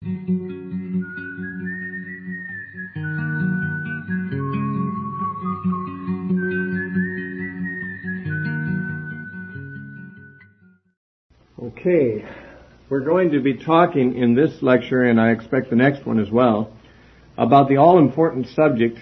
Okay, we're going to be talking in this lecture, and I expect the next one as well, about the all-important subject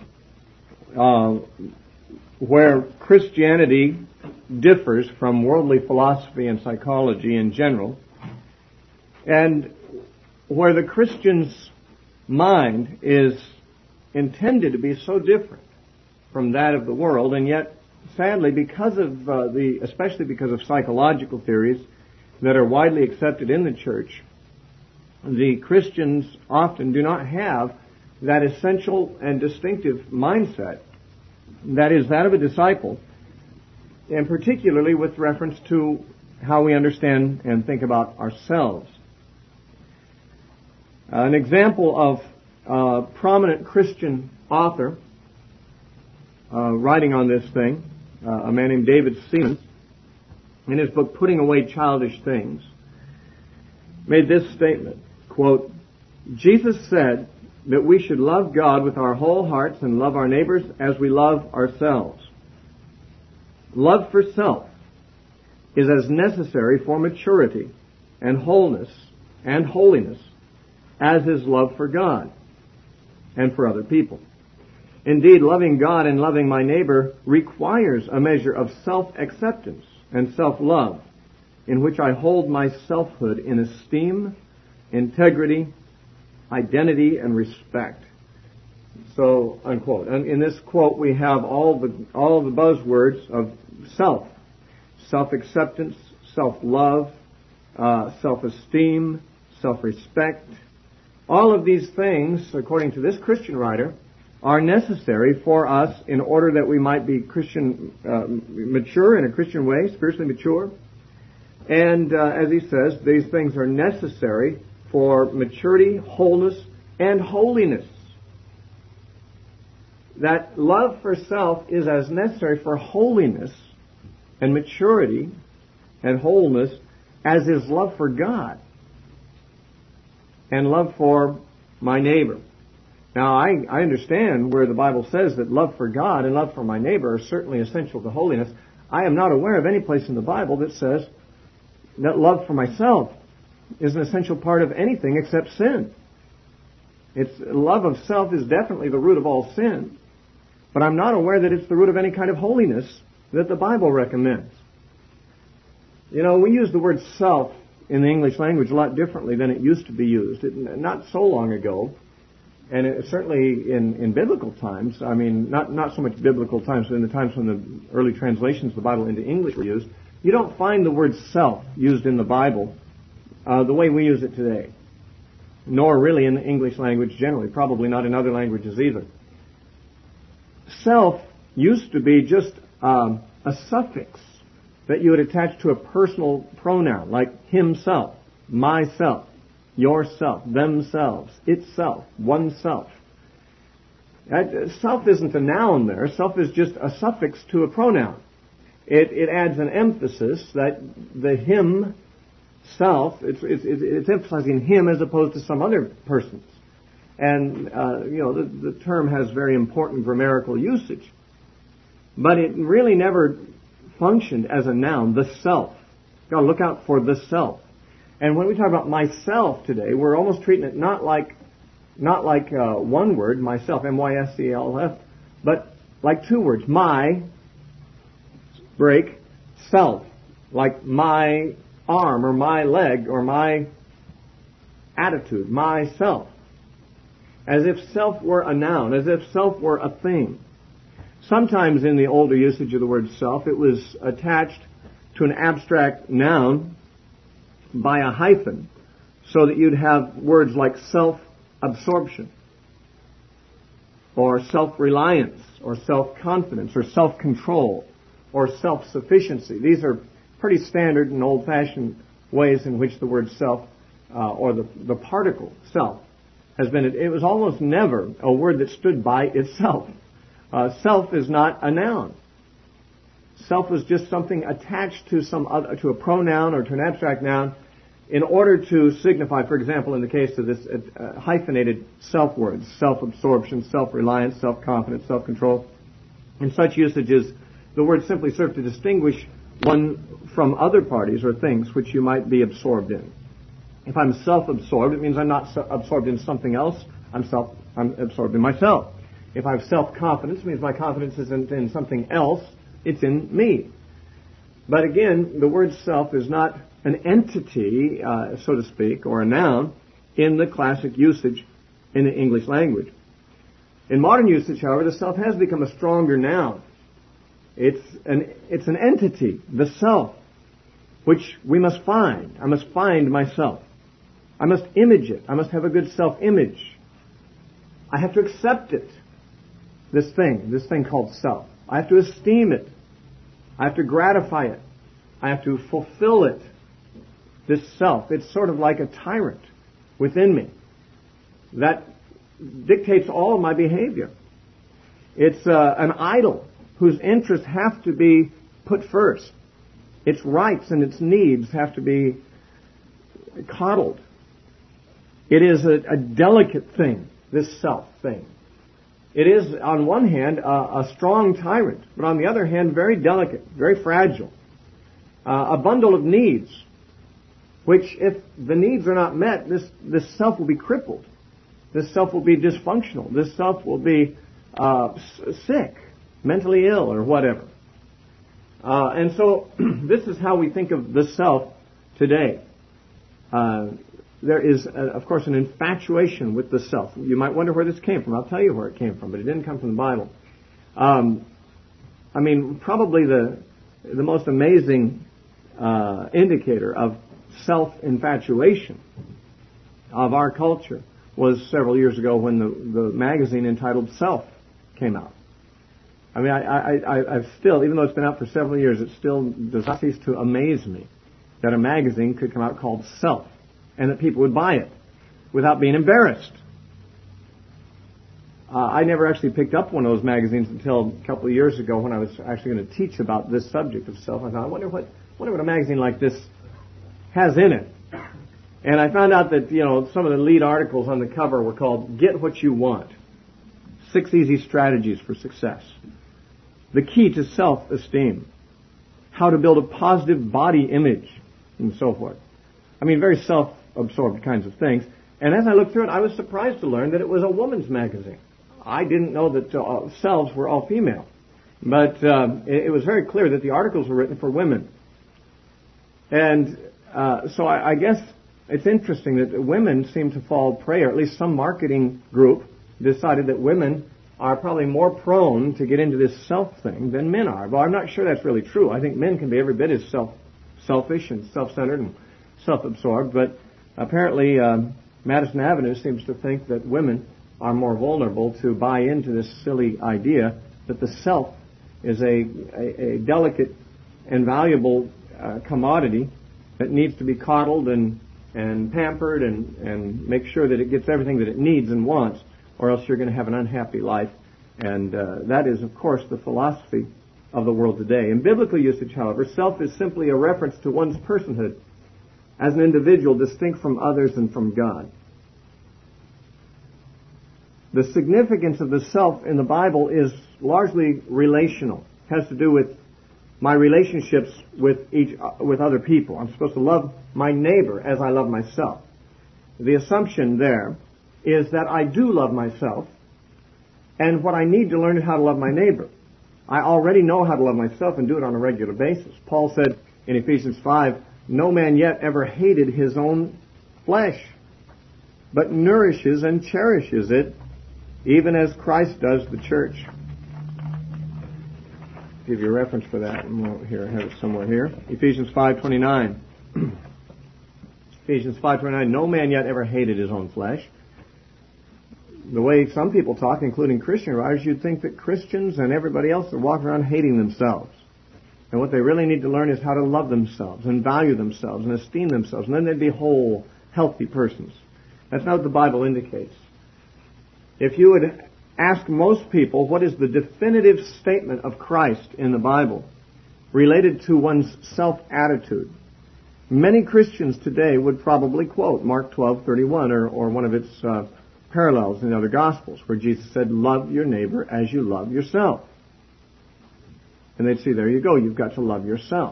where Christianity differs from worldly philosophy and psychology in general, and where the Christian's mind is intended to be so different from that of the world, and yet, sadly, because of especially because of psychological theories that are widely accepted in the church, the Christians often do not have that essential and distinctive mindset that is that of a disciple, and particularly with reference to how we understand and think about ourselves. An example of a prominent Christian author writing on this thing, a man named David Seaman, in his book, Putting Away Childish Things, made this statement, quote, "Jesus said that we should love God with our whole hearts and love our neighbors as we love ourselves. Love for self is as necessary for maturity and wholeness and holiness as is love for God and for other people. Indeed, loving God and loving my neighbor requires a measure of self-acceptance and self-love, in which I hold my selfhood in esteem, integrity, identity, and respect." So, unquote. And in this quote, we have all the buzzwords of self: self-acceptance, self-love, self-esteem, self-respect. All of these things, according to this Christian writer, are necessary for us in order that we might be Christian, mature in a Christian way, spiritually mature. And as he says, these things are necessary for maturity, wholeness, and holiness. That love for self is as necessary for holiness and maturity and wholeness as is love for God and love for my neighbor. Now, I understand where the Bible says that love for God and love for my neighbor are certainly essential to holiness. I am not aware of any place in the Bible that says that love for myself is an essential part of anything except sin. Love of self is definitely the root of all sin, but I'm not aware that it's the root of any kind of holiness that the Bible recommends. You know, we use the word self in the English language a lot differently than it used to be used. Not so long ago. And certainly in biblical times, I mean, not so much biblical times, but in the times when the early translations of the Bible into English were used, you don't find the word self used in the Bible the way we use it today. Nor really in the English language generally, probably not in other languages either. Self used to be just a suffix that you would attach to a personal pronoun, like himself, myself, yourself, themselves, itself, oneself. Self isn't a noun there. Self is just a suffix to a pronoun. It adds an emphasis that the him, self, it's emphasizing him as opposed to some other persons. And, the term has very important grammatical usage. But it really never functioned as a noun, the self. You've got to look out for the self. And when we talk about myself today, we're almost treating it not like one word, myself, M-Y-S-E-L-F, but like two words, my, break, self, like my arm or my leg or my attitude, myself. As if self were a noun, as if self were a thing. Sometimes in the older usage of the word self, it was attached to an abstract noun by a hyphen, so that you'd have words like self-absorption, or self-reliance, or self-confidence, or self-control, or self-sufficiency. These are pretty standard and old-fashioned ways in which the word self, or the particle self, has been. It was almost never a word that stood by itself. Self is not a noun. Self was just something attached to to a pronoun or to an abstract noun in order to signify, for example, in the case of this hyphenated self words, self-absorption, self-reliance, self-confidence, self-control, in such usages, the words simply serve to distinguish one from other parties or things which you might be absorbed in. If I'm self-absorbed, it means I'm not absorbed in something else. I'm absorbed in myself. If I have self-confidence, it means my confidence isn't in something else. It's in me. But again, the word self is not an entity, so to speak, or a noun in the classic usage in the English language. In modern usage, however, the self has become a stronger noun. It's an entity, the self, which we must find. I must find myself. I must image it. I must have a good self-image. I have to accept it, this thing called self. I have to esteem it. I have to gratify it. I have to fulfill it. This self, it's sort of like a tyrant within me that dictates all of my behavior. It's an idol whose interests have to be put first. Its rights and its needs have to be coddled. It is a delicate thing, this self thing. It is, on one hand, a strong tyrant, but on the other hand, very delicate, very fragile. A bundle of needs, which, if the needs are not met, this self will be crippled. This self will be dysfunctional. This self will be sick, mentally ill, or whatever. And so, this is how we think of the self today. There is, of course, an infatuation with the self. You might wonder where this came from. I'll tell you where it came from, but it didn't come from the Bible. Probably the most amazing indicator of self-infatuation of our culture was several years ago when the magazine entitled Self came out. I've still, even though it's been out for several years, it still does not cease to amaze me that a magazine could come out called Self, and that people would buy it without being embarrassed. I never actually picked up one of those magazines until a couple of years ago when I was actually going to teach about this subject of self. I thought, I wonder what a magazine like this has in it. And I found out that, some of the lead articles on the cover were called Get What You Want. 6 Easy Strategies for Success. The Key to Self-Esteem. How to Build a Positive Body Image, and so forth. Very self-absorbed kinds of things. And as I looked through it, I was surprised to learn that it was a woman's magazine. I didn't know that selves were all female. But it was very clear that the articles were written for women. And so I guess it's interesting that women seem to fall prey, or at least some marketing group decided that women are probably more prone to get into this self thing than men are. Well, I'm not sure that's really true. I think men can be every bit as selfish and self-centered and self-absorbed, but apparently Madison Avenue seems to think that women are more vulnerable to buy into this silly idea that the self is a delicate and valuable commodity that needs to be coddled and pampered and make sure that it gets everything that it needs and wants, or else you're going to have an unhappy life. And that is, of course, the philosophy of the world today. In biblical usage, however, self is simply a reference to one's personhood as an individual distinct from others and from God. The significance of the self in the Bible is largely relational. It has to do with my relationships with other people. I'm supposed to love my neighbor as I love myself. The assumption there is that I do love myself, and what I need to learn is how to love my neighbor. I already know how to love myself and do it on a regular basis. Paul said in Ephesians 5, no man yet ever hated his own flesh, but nourishes and cherishes it, even as Christ does the church. I'll give you a reference for that. Here, I have it somewhere here. Ephesians 5:29. Ephesians 5:29. No man yet ever hated his own flesh. The way some people talk, including Christian writers, you'd think that Christians and everybody else are walking around hating themselves. And what they really need to learn is how to love themselves and value themselves and esteem themselves. And then they'd be whole, healthy persons. That's not what the Bible indicates. If you would ask most people what is the definitive statement of Christ in the Bible related to one's self-attitude, Many Christians today would probably quote Mark 12:31 or one of its parallels in the other Gospels, where Jesus said, "Love your neighbor as you love yourself." And they'd say, there you go, you've got to love yourself.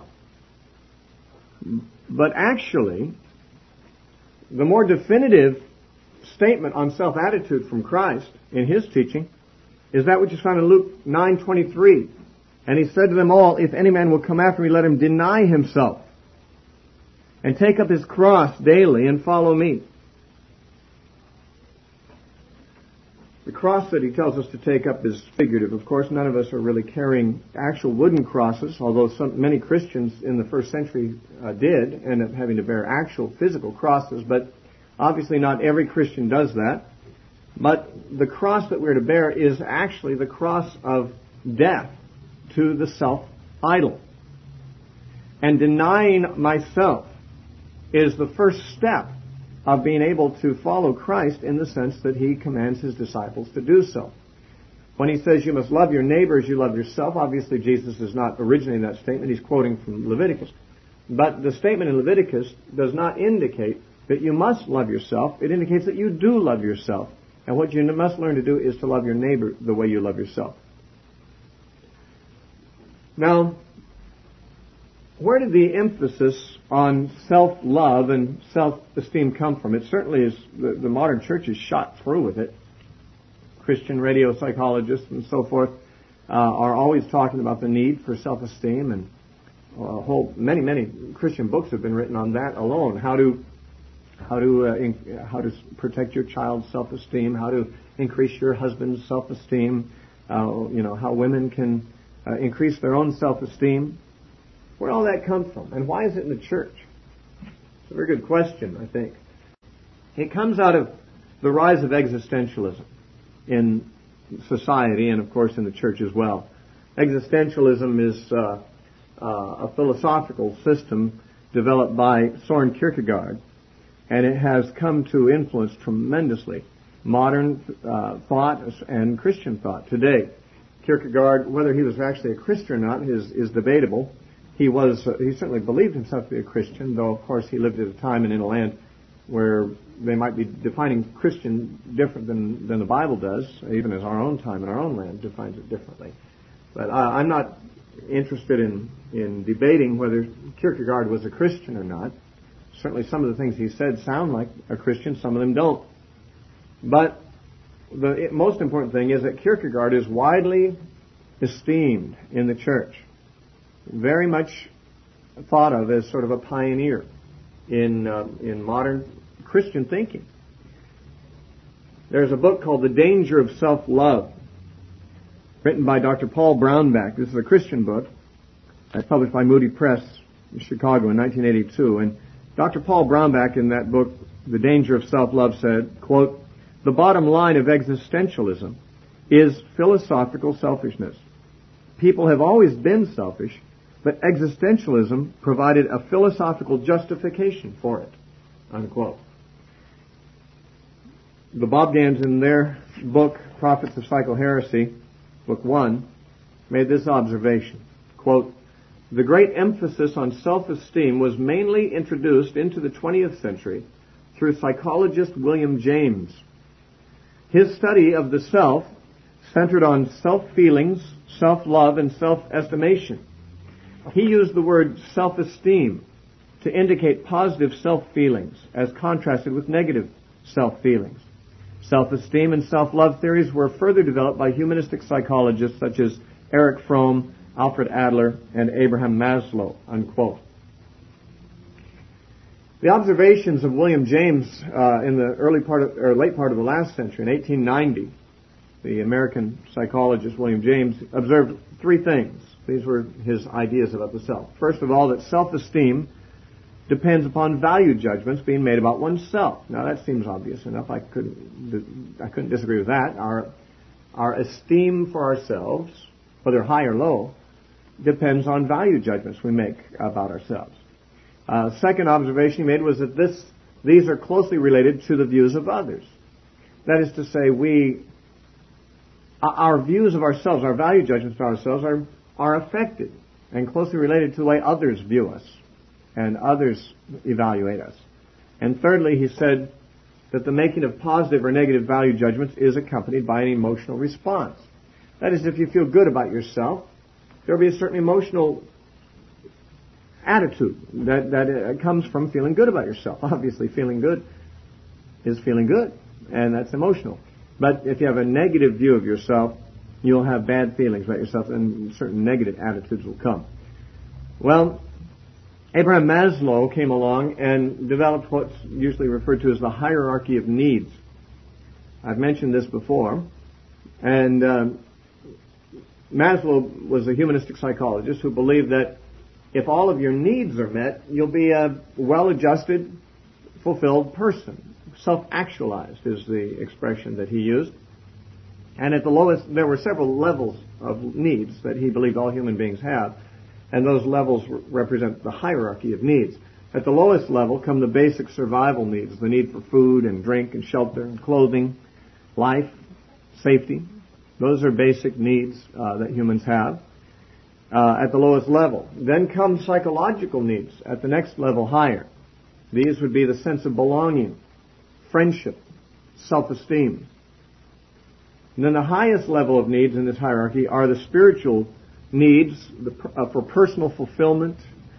But actually, the more definitive statement on self-attitude from Christ in His teaching is that which is found in Luke 9:23. And He said to them all, "If any man will come after me, let him deny himself and take up his cross daily and follow me." The cross that He tells us to take up is figurative. Of course, none of us are really carrying actual wooden crosses, although many Christians in the first century did end up having to bear actual physical crosses, but obviously not every Christian does that. But the cross that we're to bear is actually the cross of death to the self-idol. And denying myself is the first step of being able to follow Christ in the sense that He commands His disciples to do so. When He says you must love your neighbor as you love yourself, obviously Jesus is not originating that statement. He's quoting from Leviticus. But the statement in Leviticus does not indicate that you must love yourself. It indicates that you do love yourself. And what you must learn to do is to love your neighbor the way you love yourself. Now, where did the emphasis on self-love and self-esteem come from? It certainly is, the modern church is shot through with it. Christian radio psychologists and so forth are always talking about the need for self-esteem, and many Christian books have been written on that alone. How to protect your child's self-esteem, how to increase your husband's self-esteem, how women can increase their own self-esteem. Where did all that come from? And why is it in the church? It's a very good question, I think. It comes out of the rise of existentialism in society and, of course, in the church as well. Existentialism is a philosophical system developed by Soren Kierkegaard, and it has come to influence tremendously modern thought and Christian thought today. Kierkegaard, whether he was actually a Christian or not, is debatable. He certainly believed himself to be a Christian, though, of course, he lived at a time and in a land where they might be defining Christian different than the Bible does, even as our own time and our own land defines it differently. But I'm not interested in debating whether Kierkegaard was a Christian or not. Certainly some of the things he said sound like a Christian, some of them don't. But the most important thing is that Kierkegaard is widely esteemed in the church. Very much thought of as sort of a pioneer in modern Christian thinking. There's a book called The Danger of Self-Love, written by Dr. Paul Brownback. This is a Christian book. It's published by Moody Press in Chicago in 1982. And Dr. Paul Brownback in that book, The Danger of Self-Love, said, quote, "The bottom line of existentialism is philosophical selfishness. People have always been selfish, but existentialism provided a philosophical justification for it," unquote. The Bobgans, in their book, Prophets of Psychoheresy, Book 1, made this observation, quote, "The great emphasis on self-esteem was mainly introduced into the 20th century through psychologist William James. His study of the self centered on self-feelings, self-love, and self-estimation. He used the word self-esteem to indicate positive self-feelings as contrasted with negative self-feelings. Self-esteem and self-love theories were further developed by humanistic psychologists such as Erich Fromm, Alfred Adler, and Abraham Maslow," unquote. The observations of William James in the late part of the last century, in 1890, the American psychologist William James observed three things. These were his ideas about the self. First of all, that self-esteem depends upon value judgments being made about oneself. Now that seems obvious enough. I couldn't disagree with that. Our esteem for ourselves, whether high or low, depends on value judgments we make about ourselves. Second observation he made was that these are closely related to the views of others. That is to say, our views of ourselves, our value judgments of ourselves are affected and closely related to the way others view us. and others evaluate us. And thirdly, he said that the making of positive or negative value judgments is accompanied by an emotional response. That is, if you feel good about yourself, there will be a certain emotional attitude that comes from feeling good about yourself. Obviously, feeling good is feeling good, and that's emotional. But if you have a negative view of yourself, you'll have bad feelings about yourself, and certain negative attitudes will come. Well, Abraham Maslow came along and developed what's usually referred to as the hierarchy of needs. I've mentioned this before, and Maslow was a humanistic psychologist who believed that if all of your needs are met, you'll be a well-adjusted, fulfilled person. Self-actualized is the expression that he used. And at the lowest, there were several levels of needs that he believed all human beings have, and those levels represent the hierarchy of needs. At the lowest level come the basic survival needs, the need for food and drink and shelter and clothing, life, safety. Those are basic needs that humans have at the lowest level. Then come psychological needs at the next level higher. These would be the sense of belonging, friendship, self-esteem. And then the highest level of needs in this hierarchy are the spiritual needs for personal fulfillment,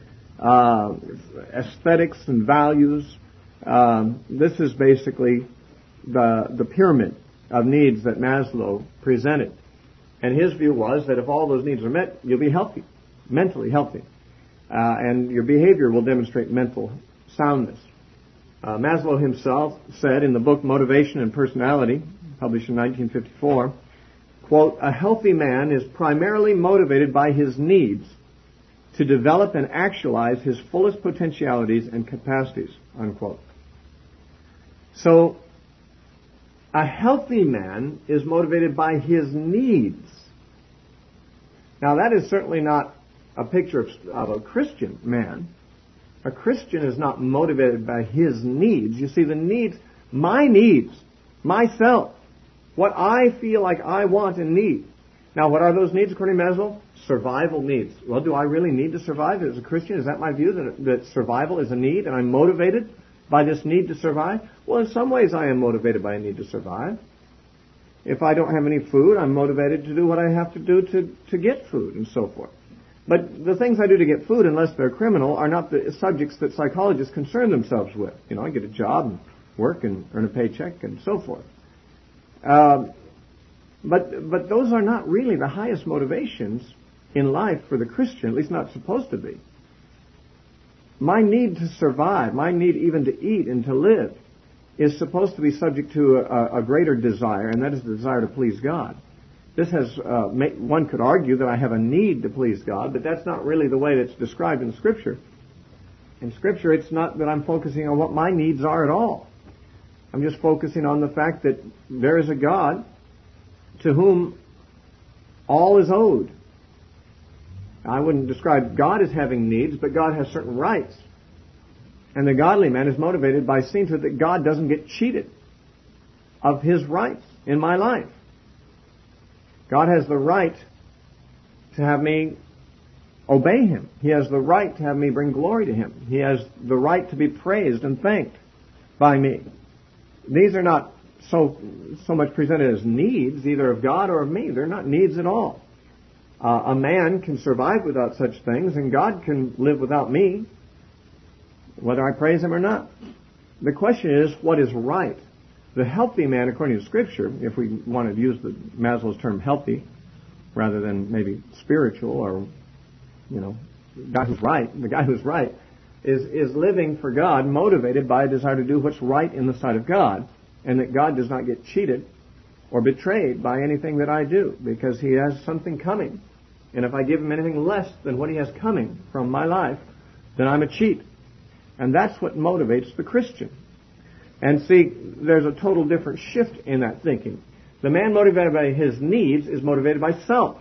aesthetics and values. This is basically the pyramid of needs that Maslow presented. And his view was that if all those needs are met, you'll be healthy, mentally healthy. And your behavior will demonstrate mental soundness. Maslow himself said in the book Motivation and Personality, published in 1954, quote, "A healthy man is primarily motivated by his needs to develop and actualize his fullest potentialities and capacities," unquote. So, a healthy man is motivated by his needs. Now, that is certainly not a picture of a Christian man. A Christian is not motivated by his needs. You see, the needs, myself, what I feel like I want and need. Now, what are those needs according to Maslow? Survival needs. Well, do I really need to survive as a Christian? Is that my view, that survival is a need and I'm motivated by this need to survive? Well, in some ways I am motivated by a need to survive. If I don't have any food, I'm motivated to do what I have to do to get food and so forth. But the things I do to get food, unless they're criminal, are not the subjects that psychologists concern themselves with. You know, I get a job and work and earn a paycheck and so forth. But those are not really the highest motivations in life for the Christian, at least not supposed to be. My need to survive, my need even to eat and to live, is supposed to be subject to a greater desire, and that is the desire to please God. This has, one could argue that I have a need to please God, but that's not really the way that's described in Scripture. In Scripture, it's not that I'm focusing on what my needs are at all. I'm just focusing on the fact that there is a God to whom all is owed. I wouldn't describe God as having needs, but God has certain rights. And the godly man is motivated by seeing to it that God doesn't get cheated of his rights in my life. God has the right to have me obey Him. He has the right to have me bring glory to Him. He has the right to be praised and thanked by me. These are not so much presented as needs, either of God or of me. They're not needs at all. A man can survive without such things, and God can live without me, whether I praise Him or not. The question is, what is right? The healthy man, according to Scripture, if we want to use Maslow's term healthy, rather than maybe spiritual or, the guy who's right, is living for God, motivated by a desire to do what's right in the sight of God, and that God does not get cheated or betrayed by anything that I do, because He has something coming. And if I give Him anything less than what He has coming from my life, then I'm a cheat. And that's what motivates the Christian. And see, there's a total different shift in that thinking. The man motivated by his needs is motivated by self.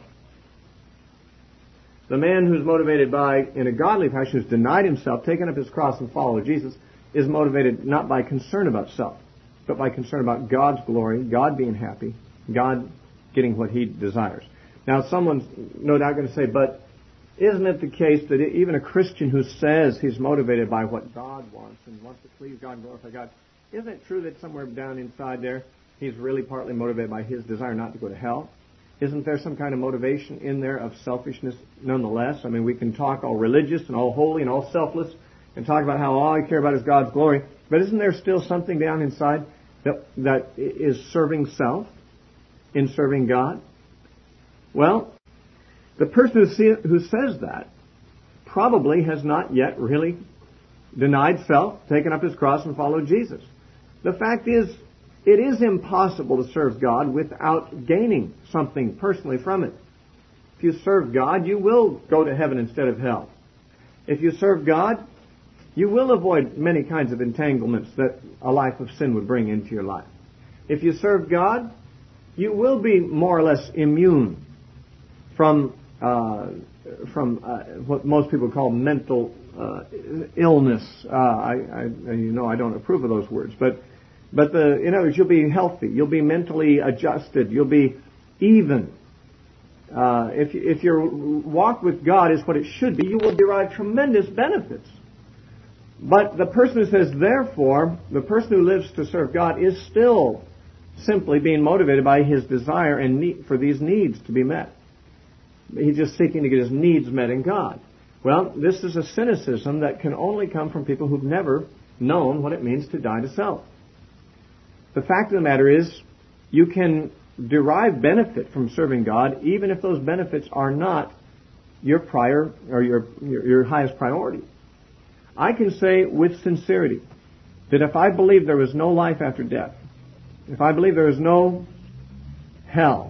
The man who's motivated by, in a godly fashion, who's denied himself, taken up his cross and followed Jesus, is motivated not by concern about self, but by concern about God's glory, God being happy, God getting what He desires. Now, someone's no doubt going to say, but Isn't it the case that even a Christian who says he's motivated by what God wants and wants to please God and glorify God, isn't it true that somewhere down inside there he's really partly motivated by his desire not to go to hell? Isn't there some kind of motivation in there of selfishness nonetheless? I mean, we can talk all religious and all holy and all selfless and talk about how all I care about is God's glory, but isn't there still something down inside that is serving self in serving God? Well, the person who says that probably has not yet really denied self, taken up his cross, and followed Jesus. The fact is, it is impossible to serve God without gaining something personally from it. If you serve God, you will go to heaven instead of hell. If you serve God, you will avoid many kinds of entanglements that a life of sin would bring into your life. If you serve God, you will be more or less immune from what most people call mental illness. I don't approve of those words, but in other words, you'll be healthy, you'll be mentally adjusted, you'll be even. If your walk with God is what it should be, you will derive tremendous benefits. But the person who says, therefore, the person who lives to serve God is still simply being motivated by his desire and need for these needs to be met. He's just seeking to get his needs met in God. Well, this is a cynicism that can only come from people who've never known what it means to die to self. The fact of the matter is, you can derive benefit from serving God even if those benefits are not your prior or your highest priority. I can say with sincerity that if I believed there was no life after death, if I believed there was no hell,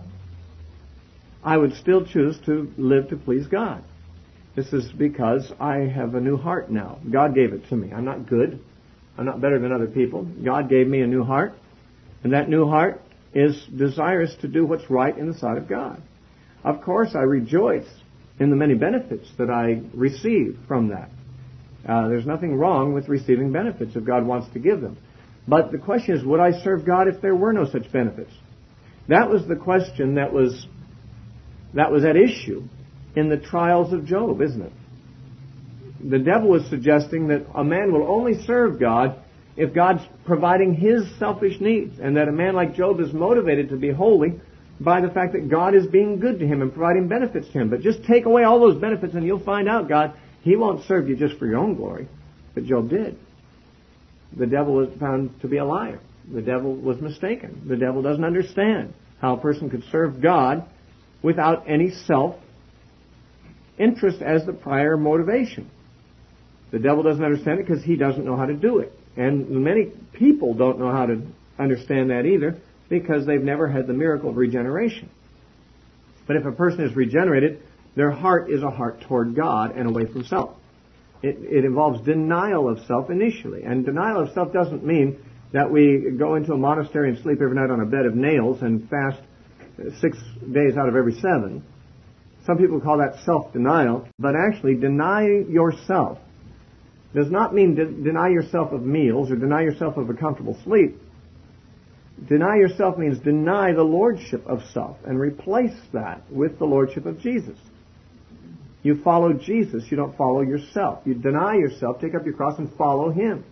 I would still choose to live to please God. This is because I have a new heart now. God gave it to me. I'm not good. I'm not better than other people. God gave me a new heart, and that new heart is desirous to do what's right in the sight of God. Of course, I rejoice in the many benefits that I receive from that. There's nothing wrong with receiving benefits if God wants to give them. But the question is, would I serve God if there were no such benefits? That was the question that was at issue in the trials of Job, isn't it? The devil was suggesting that a man will only serve God if God's providing his selfish needs, and that a man like Job is motivated to be holy by the fact that God is being good to him and providing benefits to him. But just take away all those benefits and you'll find out, God, he won't serve you just for your own glory. But Job did. The devil was found to be a liar. The devil was mistaken. The devil doesn't understand how a person could serve God without any self-interest as the prior motivation. The devil doesn't understand it because he doesn't know how to do it. And many people don't know how to understand that either because they've never had the miracle of regeneration. But if a person is regenerated, their heart is a heart toward God and away from self. It involves denial of self initially. And denial of self doesn't mean that we go into a monastery and sleep every night on a bed of nails and fast 6 days out of every 7. Some people call that self-denial, but actually deny yourself does not mean deny yourself of meals or deny yourself of a comfortable sleep. Deny yourself means deny the lordship of self and replace that with the lordship of Jesus. You follow Jesus, you don't follow yourself. You deny yourself, take up your cross, and follow Him.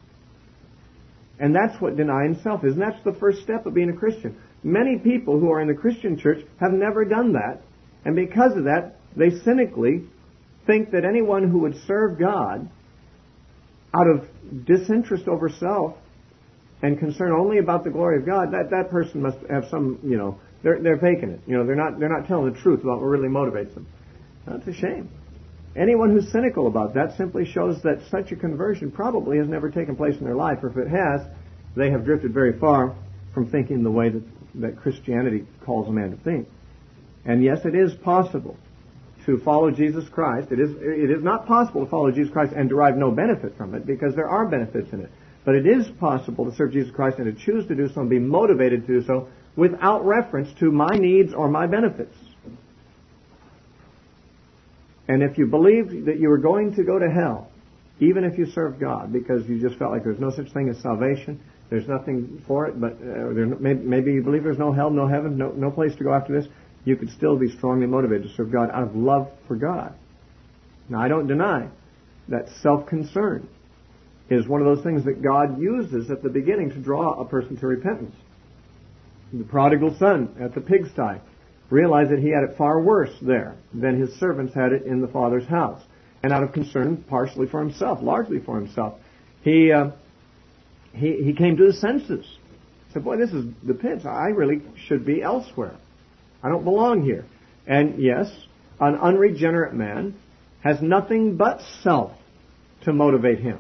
And that's what denying self is. And that's the first step of being a Christian. Many people who are in the Christian church have never done that. And because of that, they cynically think that anyone who would serve God out of disinterest over self and concern only about the glory of God, that person must have some, they're faking it. They're not telling the truth about what really motivates them. That's a shame. Anyone who's cynical about that simply shows that such a conversion probably has never taken place in their life, or if it has, they have drifted very far from thinking the way that Christianity calls a man to think. And yes, it is possible to follow Jesus Christ. It is not possible to follow Jesus Christ and derive no benefit from it, because there are benefits in it. But it is possible to serve Jesus Christ and to choose to do so and be motivated to do so without reference to my needs or my benefits. And if you believed that you were going to go to hell, even if you served God, because you just felt like there's no such thing as salvation, there's nothing for it, but maybe you believe there's no hell, no heaven, no place to go after this, you could still be strongly motivated to serve God out of love for God. Now, I don't deny that self-concern is one of those things that God uses at the beginning to draw a person to repentance. The prodigal son at the pigsty realized that he had it far worse there than his servants had it in the father's house. And out of concern, partially for himself, largely for himself, he came to his senses. He said, boy, this is the pits. I really should be elsewhere. I don't belong here. And yes, an unregenerate man has nothing but self to motivate him.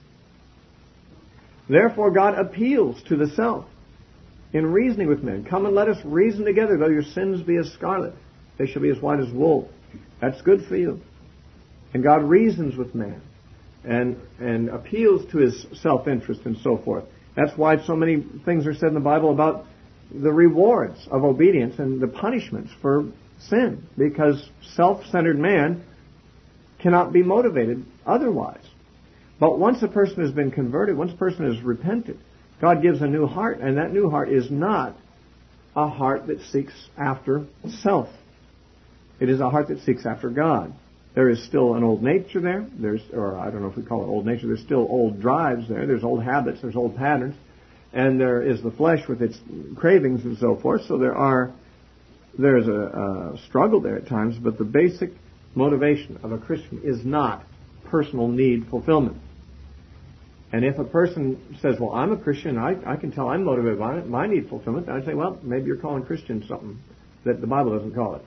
Therefore, God appeals to the self in reasoning with men. Come and let us reason together. Though your sins be as scarlet, they shall be as white as wool. That's good for you. And God reasons with man and appeals to his self-interest and so forth. That's why so many things are said in the Bible about the rewards of obedience and the punishments for sin, because self-centered man cannot be motivated otherwise. But once a person has been converted, once a person has repented, God gives a new heart, and that new heart is not a heart that seeks after self. It is a heart that seeks after God. There is still an old nature there. Or I don't know if we call it old nature. There's still old drives there. There's old habits. There's old patterns. And there is the flesh with its cravings and so forth. So there's a struggle there at times. But the basic motivation of a Christian is not personal need fulfillment. And if a person says, well, I'm a Christian, I can tell I'm motivated by it, my need fulfillment, I'd say, well, maybe you're calling Christian something that the Bible doesn't call it.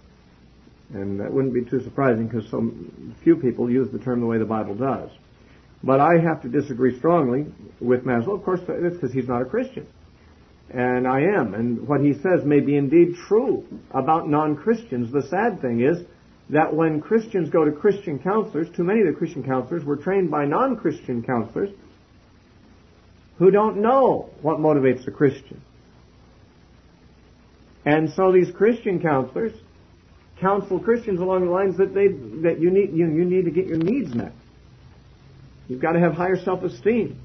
And that wouldn't be too surprising because so few people use the term the way the Bible does. But I have to disagree strongly with Maslow. Of course, it's because he's not a Christian. And I am. And what he says may be indeed true about non-Christians. The sad thing is that when Christians go to Christian counselors, too many of the Christian counselors were trained by non-Christian counselors who don't know what motivates a Christian. And so these Christian counselors counsel Christians along the lines that you need to get your needs met. You've got to have higher self-esteem.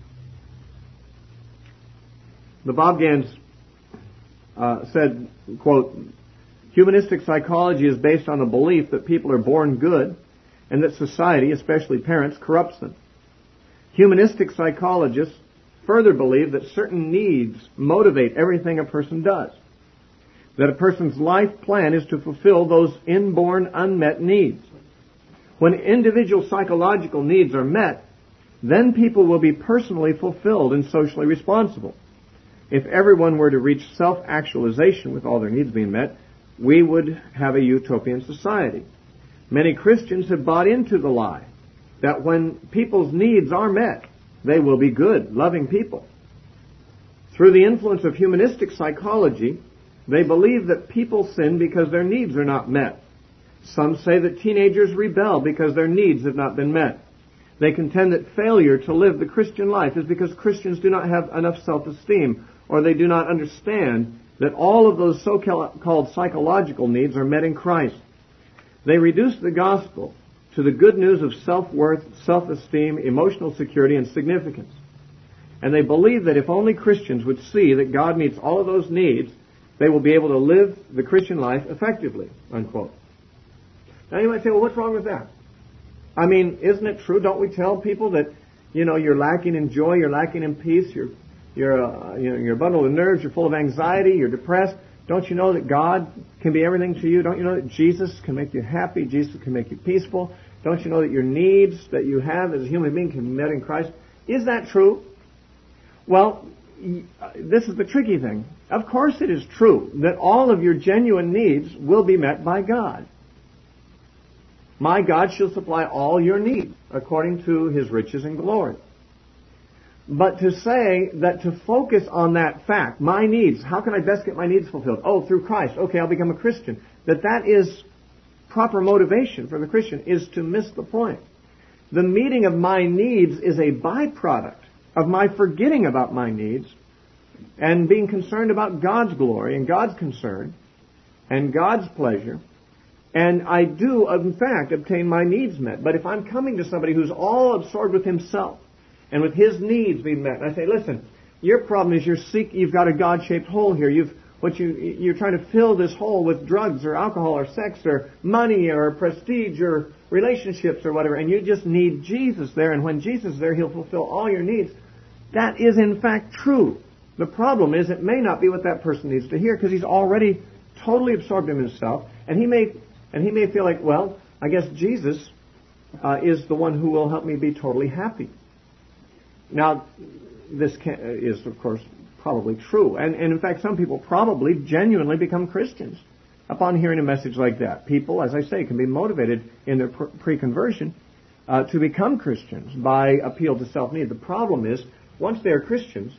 The Bob Gans said, quote, humanistic psychology is based on the belief that people are born good and that society, especially parents, corrupts them. Humanistic psychologists further believe that certain needs motivate everything a person does. That a person's life plan is to fulfill those inborn unmet needs. When individual psychological needs are met, then people will be personally fulfilled and socially responsible. If everyone were to reach self-actualization with all their needs being met, we would have a utopian society. Many Christians have bought into the lie that when people's needs are met, they will be good, loving people. Through the influence of humanistic psychology, they believe that people sin because their needs are not met. Some say that teenagers rebel because their needs have not been met. They contend that failure to live the Christian life is because Christians do not have enough self-esteem, or they do not understand that all of those so-called psychological needs are met in Christ. They reduce the gospel to the good news of self-worth, self-esteem, emotional security, and significance. And they believe that if only Christians would see that God meets all of those needs, they will be able to live the Christian life effectively, unquote. Now you might say, well, what's wrong with that? I mean, isn't it true? Don't we tell people that, you're lacking in joy, you're lacking in peace, you're a bundle of nerves, you're full of anxiety, you're depressed? Don't you know that God can be everything to you? Don't you know that Jesus can make you happy? Jesus can make you peaceful? Don't you know that your needs that you have as a human being can be met in Christ? Is that true? Well, this is the tricky thing. Of course it is true that all of your genuine needs will be met by God. My God shall supply all your needs according to His riches and glory. But to say that to focus on that fact, my needs, how can I best get my needs fulfilled? Oh, through Christ. Okay, I'll become a Christian. That is proper motivation for the Christian is to miss the point. The meeting of my needs is a byproduct of my forgetting about my needs and being concerned about God's glory and God's concern and God's pleasure. And I do, in fact, obtain my needs met. But if I'm coming to somebody who's all absorbed with himself and with his needs being met, and I say, listen, your problem is you've got a God-shaped hole here. You've You're trying to fill this hole with drugs or alcohol or sex or money or prestige or relationships or whatever, and you just need Jesus there, and when Jesus is there, He'll fulfill all your needs. That is in fact true. The problem is it may not be what that person needs to hear, because he's already totally absorbed in himself, and he may feel like, well, I guess Jesus is the one who will help me be totally happy. Now, this is, of course, probably true. And in fact, some people probably genuinely become Christians upon hearing a message like that. People, as I say, can be motivated in their pre-conversion to become Christians by appeal to self-need. The problem is, once they are Christians,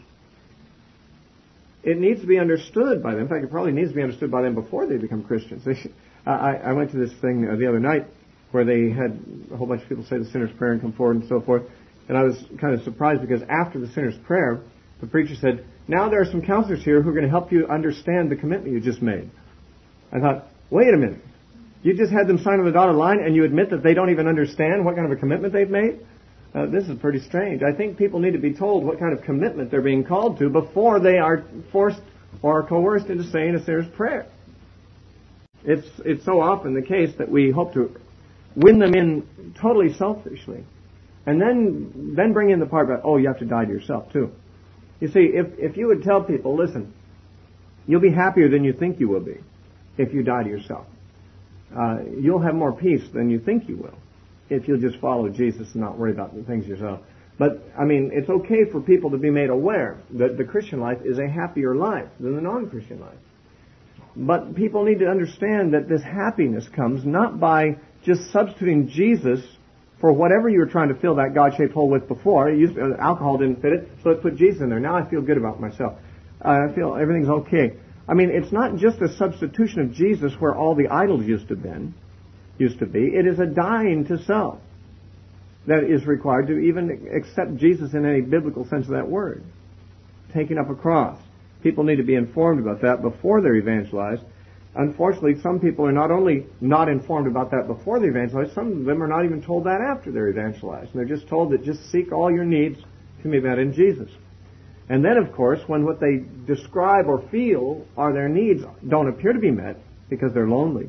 it needs to be understood by them. In fact, it probably needs to be understood by them before they become Christians. I went to this thing the other night where they had a whole bunch of people say the sinner's prayer and come forward and so forth. And I was kind of surprised because after the sinner's prayer, the preacher said, now there are some counselors here who are going to help you understand the commitment you just made. I thought, wait a minute. You just had them sign on the dotted line and you admit that they don't even understand what kind of a commitment they've made? This is pretty strange. I think people need to be told what kind of commitment they're being called to before they are forced or coerced into saying a sinner's prayer. It's so often the case that we hope to win them in totally selfishly, and then bring in the part about, oh, you have to die to yourself too. You see, if you would tell people, listen, you'll be happier than you think you will be if you die to yourself. You'll have more peace than you think you will if you'll just follow Jesus and not worry about the things yourself. But, I mean, it's okay for people to be made aware that the Christian life is a happier life than the non-Christian life. But people need to understand that this happiness comes not by just substituting Jesus for whatever you were trying to fill that God-shaped hole with before. Alcohol didn't fit it, so let's put Jesus in there. Now I feel good about myself. I feel everything's okay. I mean, it's not just a substitution of Jesus where all the idols used to be. It is a dying to self that is required to even accept Jesus in any biblical sense of that word. Taking up a cross. People need to be informed about that before they're evangelized. Unfortunately, some people are not only not informed about that before they're evangelized, some of them are not even told that after they're evangelized. And they're just told that just seek all your needs can be met in Jesus. And then, of course, when what they describe or feel are their needs don't appear to be met because they're lonely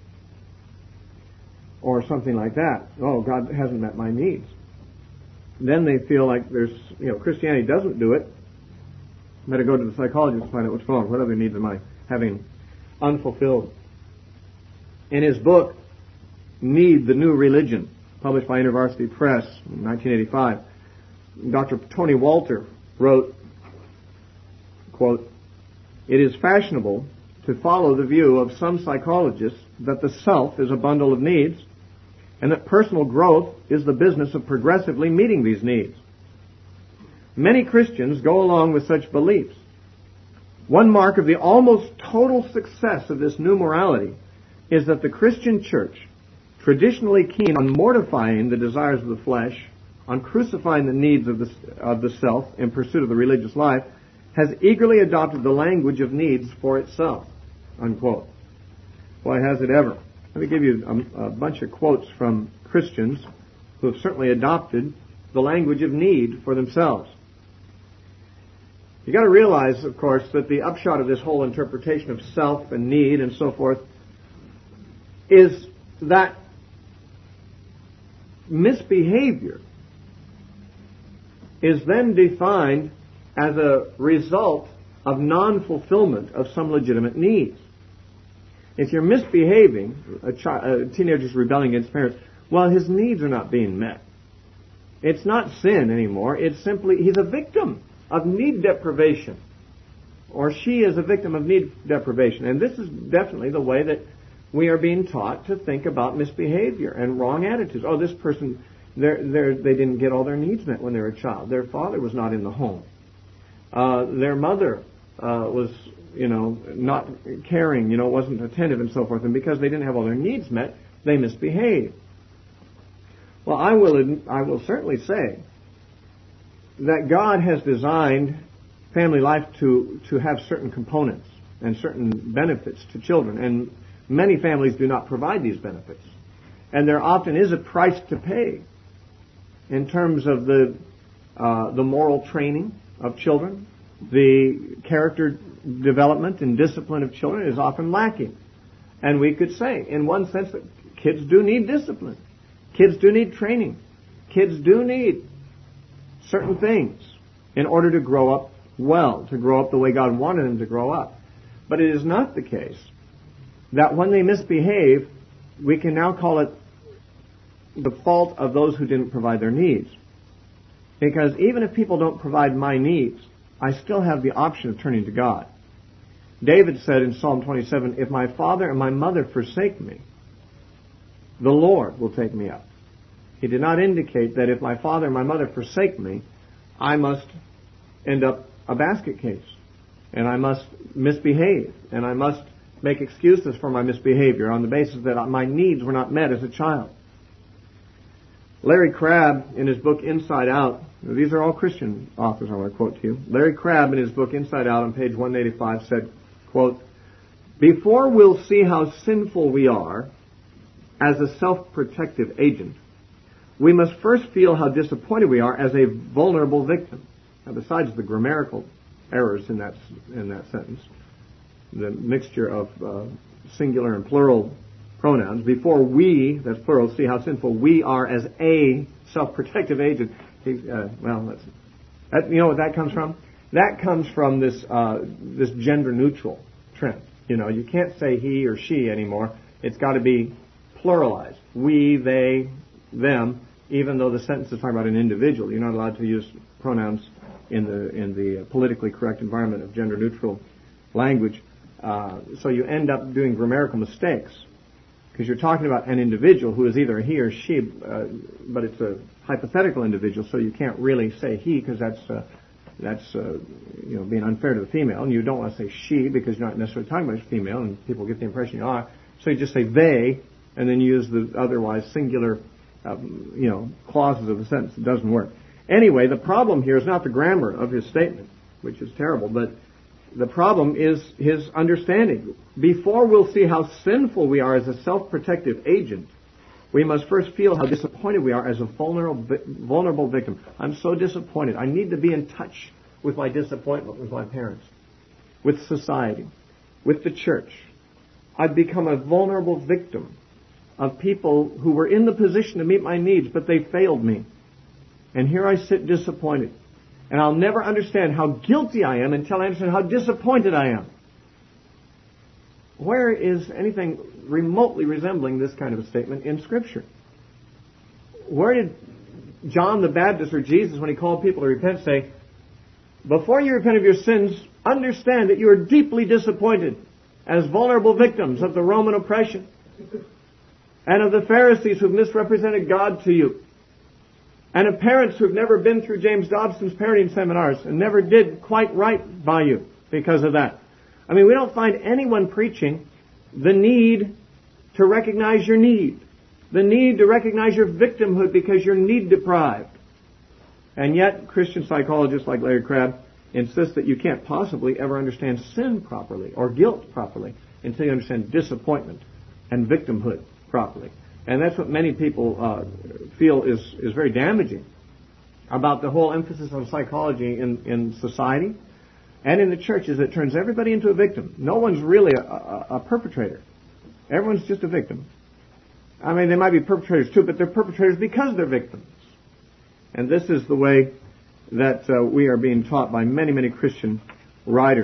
or something like that, oh, God hasn't met my needs. Then they feel like Christianity doesn't do it. Better go to the psychologist to find out what's wrong. What other needs am I having unfulfilled? In his book, Need the New Religion, published by InterVarsity Press in 1985, Dr. Tony Walter wrote, quote, "It is fashionable to follow the view of some psychologists that the self is a bundle of needs and that personal growth is the business of progressively meeting these needs. Many Christians go along with such beliefs. One mark of the almost total success of this new morality is that the Christian church, traditionally keen on mortifying the desires of the flesh, on crucifying the needs of the self in pursuit of the religious life, has eagerly adopted the language of needs for itself." Unquote. Boy, has it ever. Let me give you a bunch of quotes from Christians who have certainly adopted the language of need for themselves. You've got to realize, of course, that the upshot of this whole interpretation of self and need and so forth is that misbehavior is then defined as a result of non-fulfillment of some legitimate needs. If you're misbehaving, a teenager's rebelling against parents, well, his needs are not being met. It's not sin anymore. It's simply, he's a victim of need deprivation. Or she is a victim of need deprivation. And this is definitely the way that we are being taught to think about misbehavior and wrong attitudes. Oh, this person, they didn't get all their needs met when they were a child. Their father was not in the home. Their mother was, not caring, wasn't attentive and so forth. And because they didn't have all their needs met, they misbehaved. Well, I will certainly say that God has designed family life to have certain components and certain benefits to children. And many families do not provide these benefits. And there often is a price to pay in terms of the moral training of children, the character development and discipline of children is often lacking. And we could say, in one sense, that kids do need discipline. Kids do need training. Kids do need certain things in order to grow up well, to grow up the way God wanted them to grow up. But it is not the case that when they misbehave, we can now call it the fault of those who didn't provide their needs. Because even if people don't provide my needs, I still have the option of turning to God. David said in Psalm 27, if my father and my mother forsake me, the Lord will take me up. He did not indicate that if my father and my mother forsake me, I must end up a basket case, and I must misbehave, and I must make excuses for my misbehavior on the basis that my needs were not met as a child. Larry Crabb, in his book Inside Out, these are all Christian authors I want to quote to you. Larry Crabb, in his book Inside Out on page 185, said, quote, before we'll see how sinful we are as a self-protective agent, we must first feel how disappointed we are as a vulnerable victim. Now, besides the grammatical errors in that sentence, the mixture of singular and plural pronouns, before we, that's plural, see how sinful we are as a self-protective agent. You know what that comes from? That comes from this gender-neutral trend. You know, you can't say he or she anymore. It's got to be pluralized. We, they, them, even though the sentence is talking about an individual. You're not allowed to use pronouns in the politically correct environment of gender-neutral language. So you end up doing grammatical mistakes because you're talking about an individual who is either a he or she, but it's a hypothetical individual, so you can't really say he because that's being unfair to the female, and you don't want to say she because you're not necessarily talking about a female, and people get the impression you are. So you just say they, and then you use the otherwise singular clauses of the sentence. It doesn't work. Anyway, the problem here is not the grammar of his statement, which is terrible, but the problem is his understanding. Before we'll see how sinful we are as a self-protective agent, we must first feel how disappointed we are as a vulnerable victim. I'm so disappointed. I need to be in touch with my disappointment with my parents, with society, with the church. I've become a vulnerable victim of people who were in the position to meet my needs, but they failed me. And here I sit disappointed. And I'll never understand how guilty I am until I understand how disappointed I am. Where is anything remotely resembling this kind of a statement in Scripture? Where did John the Baptist or Jesus, when he called people to repent, say, before you repent of your sins, understand that you are deeply disappointed as vulnerable victims of the Roman oppression and of the Pharisees who've misrepresented God to you, and of parents who've never been through James Dobson's parenting seminars and never did quite right by you because of that. I mean, we don't find anyone preaching the need to recognize your need, the need to recognize your victimhood because you're need deprived. And yet, Christian psychologists like Larry Crabb insist that you can't possibly ever understand sin properly or guilt properly until you understand disappointment and victimhood properly. And that's what many people feel is very damaging about the whole emphasis on psychology in society and in the church, is it turns everybody into a victim. No one's really a perpetrator. Everyone's just a victim. I mean, they might be perpetrators too, but they're perpetrators because they're victims. And this is the way that we are being taught by many, many Christian writers.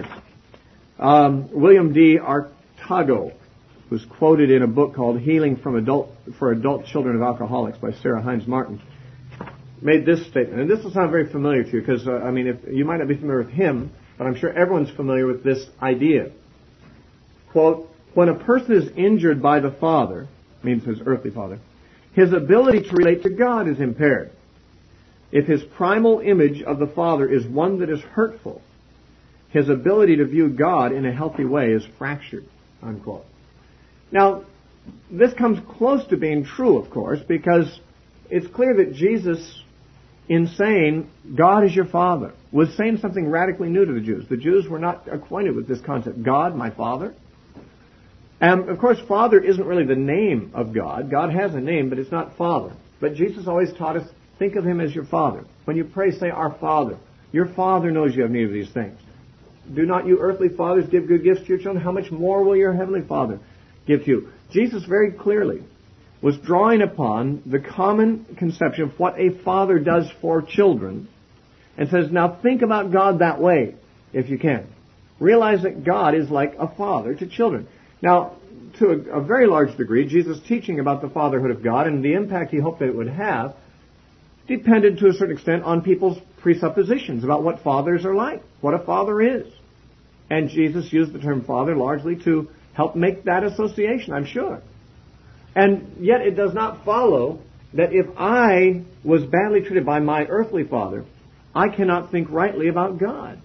William D. Artago was quoted in a book called Healing for Adult Children of Alcoholics by Sarah Hines Martin, made this statement. And this will sound very familiar to you because, if you might not be familiar with him, but I'm sure everyone's familiar with this idea. Quote, when a person is injured by the father, means his earthly father, his ability to relate to God is impaired. If his primal image of the father is one that is hurtful, his ability to view God in a healthy way is fractured, unquote. Now, this comes close to being true, of course, because it's clear that Jesus, in saying, God is your Father, was saying something radically new to the Jews. The Jews were not acquainted with this concept. God, my Father. And, of course, Father isn't really the name of God. God has a name, but it's not Father. But Jesus always taught us, think of Him as your Father. When you pray, say, Our Father. Your Father knows you have need of these things. do not you earthly fathers give good gifts to your children? How much more will your heavenly Father give to you? Jesus very clearly was drawing upon the common conception of what a father does for children and says, now think about God that way, if you can. Realize that God is like a father to children. Now, to a very large degree, Jesus' teaching about the fatherhood of God and the impact he hoped that it would have depended to a certain extent on people's presuppositions about what fathers are like, what a father is. And Jesus used the term father largely to help make that association, I'm sure. And yet it does not follow that if I was badly treated by my earthly father, I cannot think rightly about God.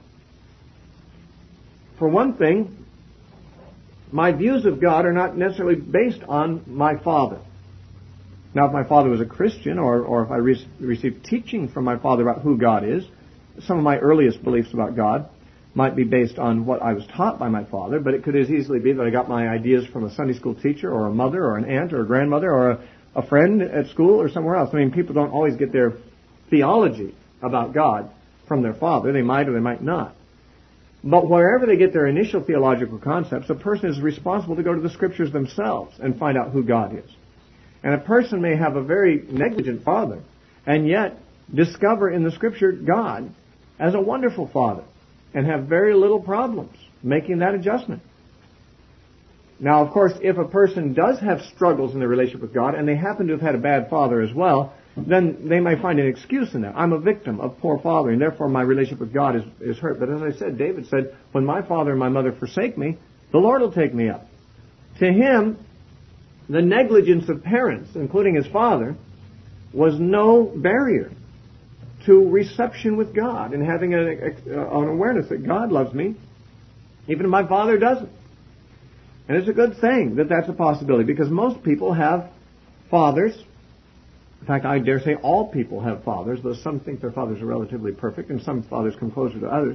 For one thing, my views of God are not necessarily based on my father. Now, if my father was a Christian, or if I received teaching from my father about who God is, some of my earliest beliefs about God might be based on what I was taught by my father, but it could as easily be that I got my ideas from a Sunday school teacher, or a mother, or an aunt, or a grandmother, or a friend at school, or somewhere else. I mean, people don't always get their theology about God from their father. They might or they might not. But wherever they get their initial theological concepts, a person is responsible to go to the Scriptures themselves and find out who God is. And a person may have a very negligent father, and yet discover in the Scripture God as a wonderful father, and have very little problems making that adjustment. Now, of course, if a person does have struggles in their relationship with God, and they happen to have had a bad father as well, then they may find an excuse in that. I'm a victim of poor father, and therefore my relationship with God is hurt. But as I said, David said, when my father and my mother forsake me, the Lord will take me up. To him, the negligence of parents, including his father, was no barrier to reception with God and having an awareness that God loves me, even if my father doesn't. And it's a good thing that that's a possibility, because most people have fathers. In fact, I dare say all people have fathers, though some think their fathers are relatively perfect, and some fathers come closer to others,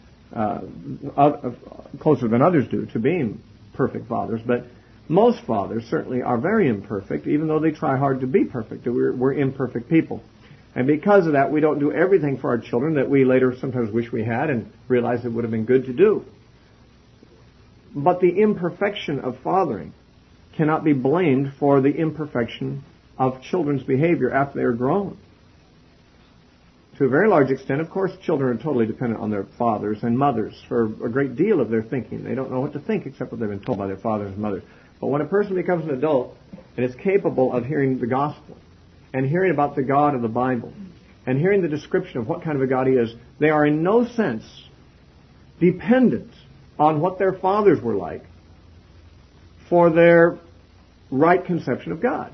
closer than others do to being perfect fathers. But most fathers certainly are very imperfect, even though they try hard to be perfect. We're imperfect people. And because of that, we don't do everything for our children that we later sometimes wish we had and realize it would have been good to do. But the imperfection of fathering cannot be blamed for the imperfection of children's behavior after they are grown. To a very large extent, of course, children are totally dependent on their fathers and mothers for a great deal of their thinking. They don't know what to think except what they've been told by their fathers and mothers. But when a person becomes an adult and is capable of hearing the gospel and hearing about the God of the Bible and hearing the description of what kind of a God he is, they are in no sense dependent on what their fathers were like for their right conception of God.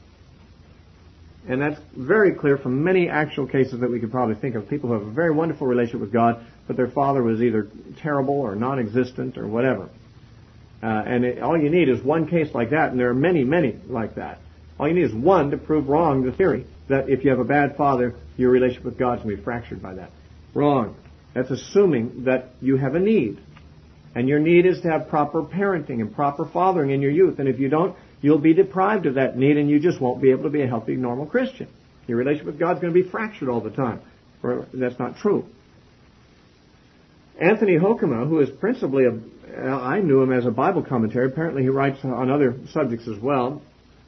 And that's very clear from many actual cases that we could probably think of. People who have a very wonderful relationship with God, but their father was either terrible or non-existent or whatever. All you need is one case like that, and there are many, many like that. All you need is one to prove wrong the theory that if you have a bad father, your relationship with God is going to be fractured by that. Wrong. That's assuming that you have a need. And your need is to have proper parenting and proper fathering in your youth. And if you don't, you'll be deprived of that need, and you just won't be able to be a healthy, normal Christian. Your relationship with God is going to be fractured all the time. That's not true. Anthony Hoekema, who is principally I knew him as a Bible commentary. Apparently he writes on other subjects as well.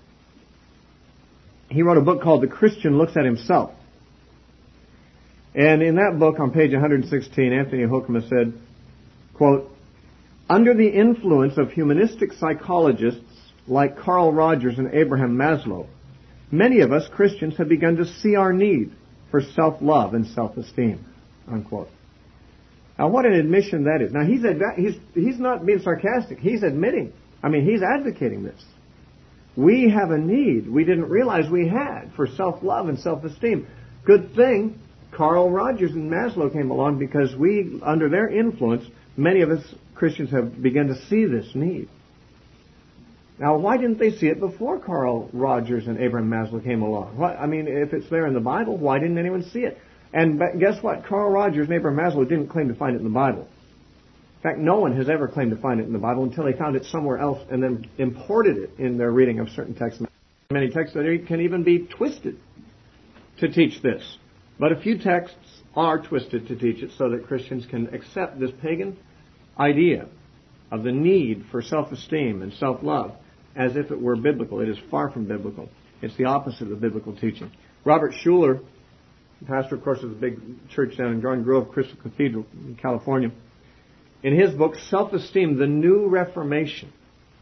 He wrote a book called The Christian Looks at Himself. And in that book, on page 116, Anthony Hoekema said, quote, "Under the influence of humanistic psychologists like Carl Rogers and Abraham Maslow, many of us Christians have begun to see our need for self-love and self-esteem." Unquote. Now, what an admission that is. Now, he's not being sarcastic. He's admitting. He's advocating this. We have a need we didn't realize we had for self-love and self-esteem. Good thing Carl Rogers and Maslow came along, because under their influence, many of us Christians have begun to see this need. Now, why didn't they see it before Carl Rogers and Abraham Maslow came along? If it's there in the Bible, why didn't anyone see it? And guess what? Carl Rogers and Abraham Maslow didn't claim to find it in the Bible. In fact, no one has ever claimed to find it in the Bible until they found it somewhere else and then imported it in their reading of certain texts. Many texts that can even be twisted to teach this. But a few texts are twisted to teach it so that Christians can accept this pagan idea of the need for self-esteem and self-love as if it were biblical. It is far from biblical. It's the opposite of biblical teaching. Robert Schuller, pastor, of course, of the big church down in Garden Grove Crystal Cathedral in California, in his book, Self-Esteem, The New Reformation.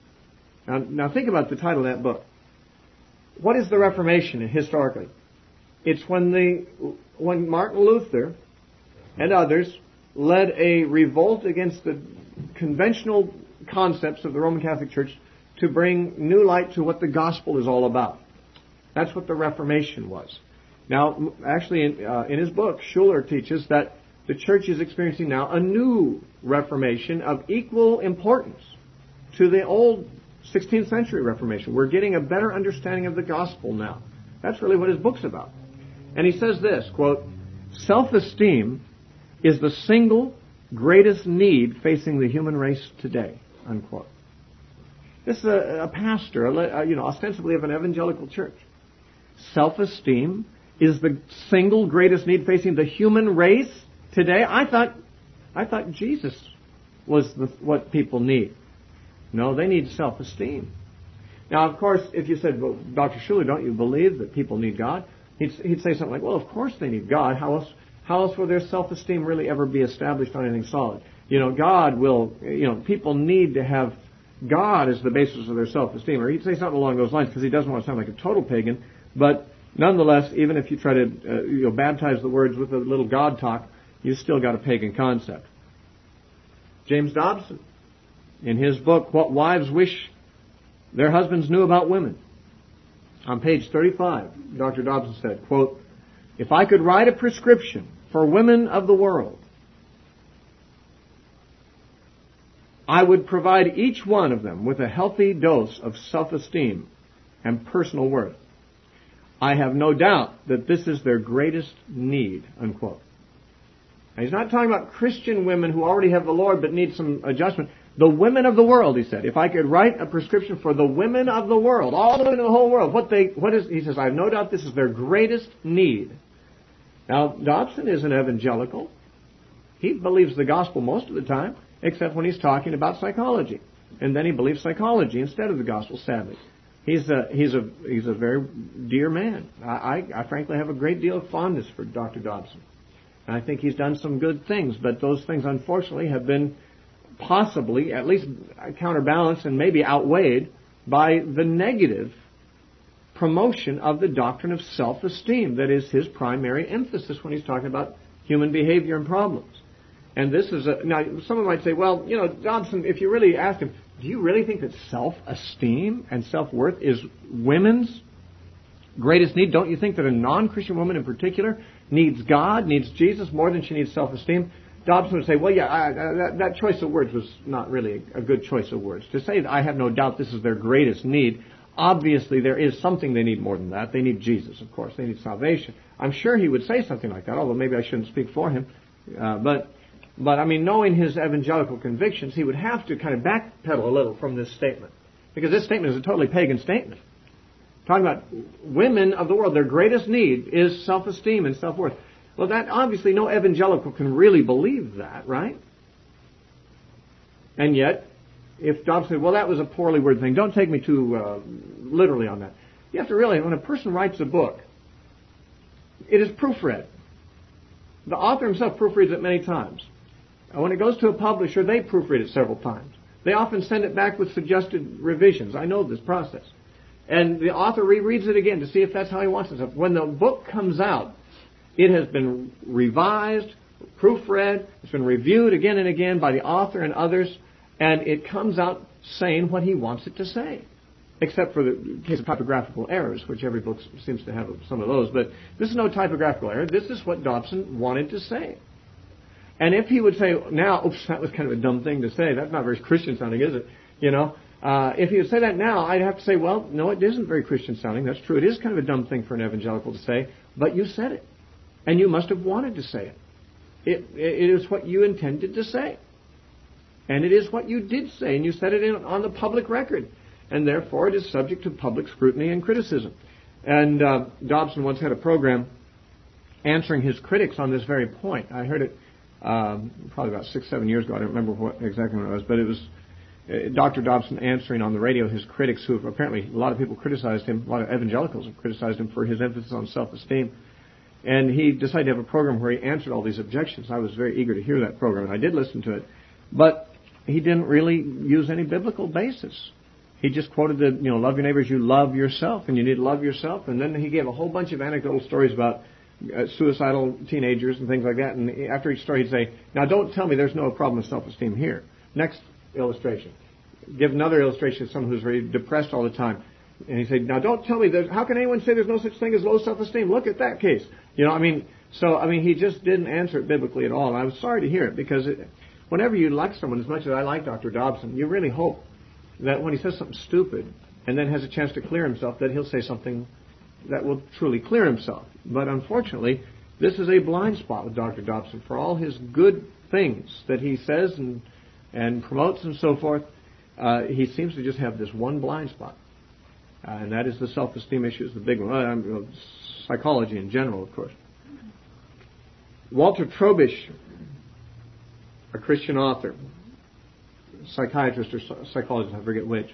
Now think about the title of that book. What is the Reformation historically? It's when Martin Luther and others led a revolt against the conventional concepts of the Roman Catholic Church to bring new light to what the gospel is all about. That's what the Reformation was. Now, actually, in his book, Schuller teaches that the church is experiencing now a new Reformation of equal importance to the old 16th century Reformation. We're getting a better understanding of the gospel now. That's really what his book's about. And he says this, quote, "Self-esteem is the single greatest need facing the human race today," unquote. This is a pastor, ostensibly of an evangelical church. Self-esteem is the single greatest need facing the human race today. I thought Jesus was what people need. No, they need self-esteem. Now, of course, if you said, "Well, Dr. Schuller, don't you believe that people need God?" He'd say something like, "Well, of course they need God. How else will their self-esteem really ever be established on anything solid? God will, people need to have God as the basis of their self-esteem." Or he'd say something along those lines because he doesn't want to sound like a total pagan. But nonetheless, even if you try to baptize the words with a little God talk, you still got a pagan concept. James Dobson, in his book, What Wives Wish Their Husbands Knew About Women, on page 35, Dr. Dobson said, quote, "If I could write a prescription for women of the world, I would provide each one of them with a healthy dose of self-esteem and personal worth. I have no doubt that this is their greatest need," unquote. Now, he's not talking about Christian women who already have the Lord but need some adjustment. The women of the world, he said. If I could write a prescription for the women of the world, all the women in the whole world, he says, "I have no doubt this is their greatest need." Now, Dobson is an evangelical. He believes the gospel most of the time, except when he's talking about psychology. And then he believes psychology instead of the gospel, sadly. He's a very dear man. I frankly have a great deal of fondness for Dr. Dobson. I think he's done some good things, but those things, unfortunately, have been possibly at least counterbalanced and maybe outweighed by the negative promotion of the doctrine of self-esteem that is his primary emphasis when he's talking about human behavior and problems. And this is now someone might say, "Well, Dobson, if you really ask him, do you really think that self-esteem and self-worth is women's greatest need? Don't you think that a non-Christian woman in particular needs God, needs Jesus more than she needs self-esteem?" Dobson would say, "Well, yeah, that choice of words was not really a good choice of words. To say that I have no doubt this is their greatest need, obviously there is something they need more than that. They need Jesus, of course. They need salvation." I'm sure he would say something like that, although maybe I shouldn't speak for him. But I mean, knowing his evangelical convictions, he would have to kind of backpedal a little from this statement. Because this statement is a totally pagan statement. Talking about women of the world, their greatest need is self-esteem and self-worth. Well, that obviously no evangelical can really believe that, right? And yet, if Dobson said, "Well, that was a poorly worded thing," don't take me too literally on that. You have to realize when a person writes a book, it is proofread. The author himself proofreads it many times. And when it goes to a publisher, they proofread it several times. They often send it back with suggested revisions. I know this process. And the author rereads it again to see if that's how he wants it. When the book comes out, it has been revised, proofread, it's been reviewed again and again by the author and others, and it comes out saying what he wants it to say. Except for the case of typographical errors, which every book seems to have some of those. But this is no typographical error. This is what Dobson wanted to say. And if he would say, now, oops, that was kind of a dumb thing to say. That's not very Christian sounding, is it? If he would say that now, I'd have to say, well, no, it isn't very Christian sounding. That's true. It is kind of a dumb thing for an evangelical to say. But you said it. And you must have wanted to say it. It is what you intended to say. And it is what you did say. And you said it on the public record. And therefore, it is subject to public scrutiny and criticism. And Dobson once had a program, answering his critics on this very point. I heard it probably about 6-7 years ago. I don't remember exactly when it was, but it was Dr. Dobson answering on the radio his critics, who apparently a lot of people criticized him, a lot of evangelicals have criticized him for his emphasis on self-esteem. And he decided to have a program where he answered all these objections. I was very eager to hear that program, and I did listen to it. But he didn't really use any biblical basis. He just quoted love your neighbor as you love yourself, and you need to love yourself. And then he gave a whole bunch of anecdotal stories about suicidal teenagers and things like that. And after each story, he'd say, now don't tell me there's no problem with self-esteem here. Next illustration. Give another illustration of someone who's very depressed all the time. And he'd say, now don't tell me, how can anyone say there's no such thing as low self-esteem? Look at that case. He just didn't answer it biblically at all. And I was sorry to hear it, because whenever you like someone, as much as I like Dr. Dobson, you really hope that when he says something stupid and then has a chance to clear himself, that he'll say something that will truly clear himself. But unfortunately, this is a blind spot with Dr. Dobson. For all his good things that he says and promotes and so forth, he seems to just have this one blind spot. And that is the self-esteem issue is the big one. Psychology in general, of course. Walter Trobisch, a Christian author, psychiatrist or psychologist, I forget which,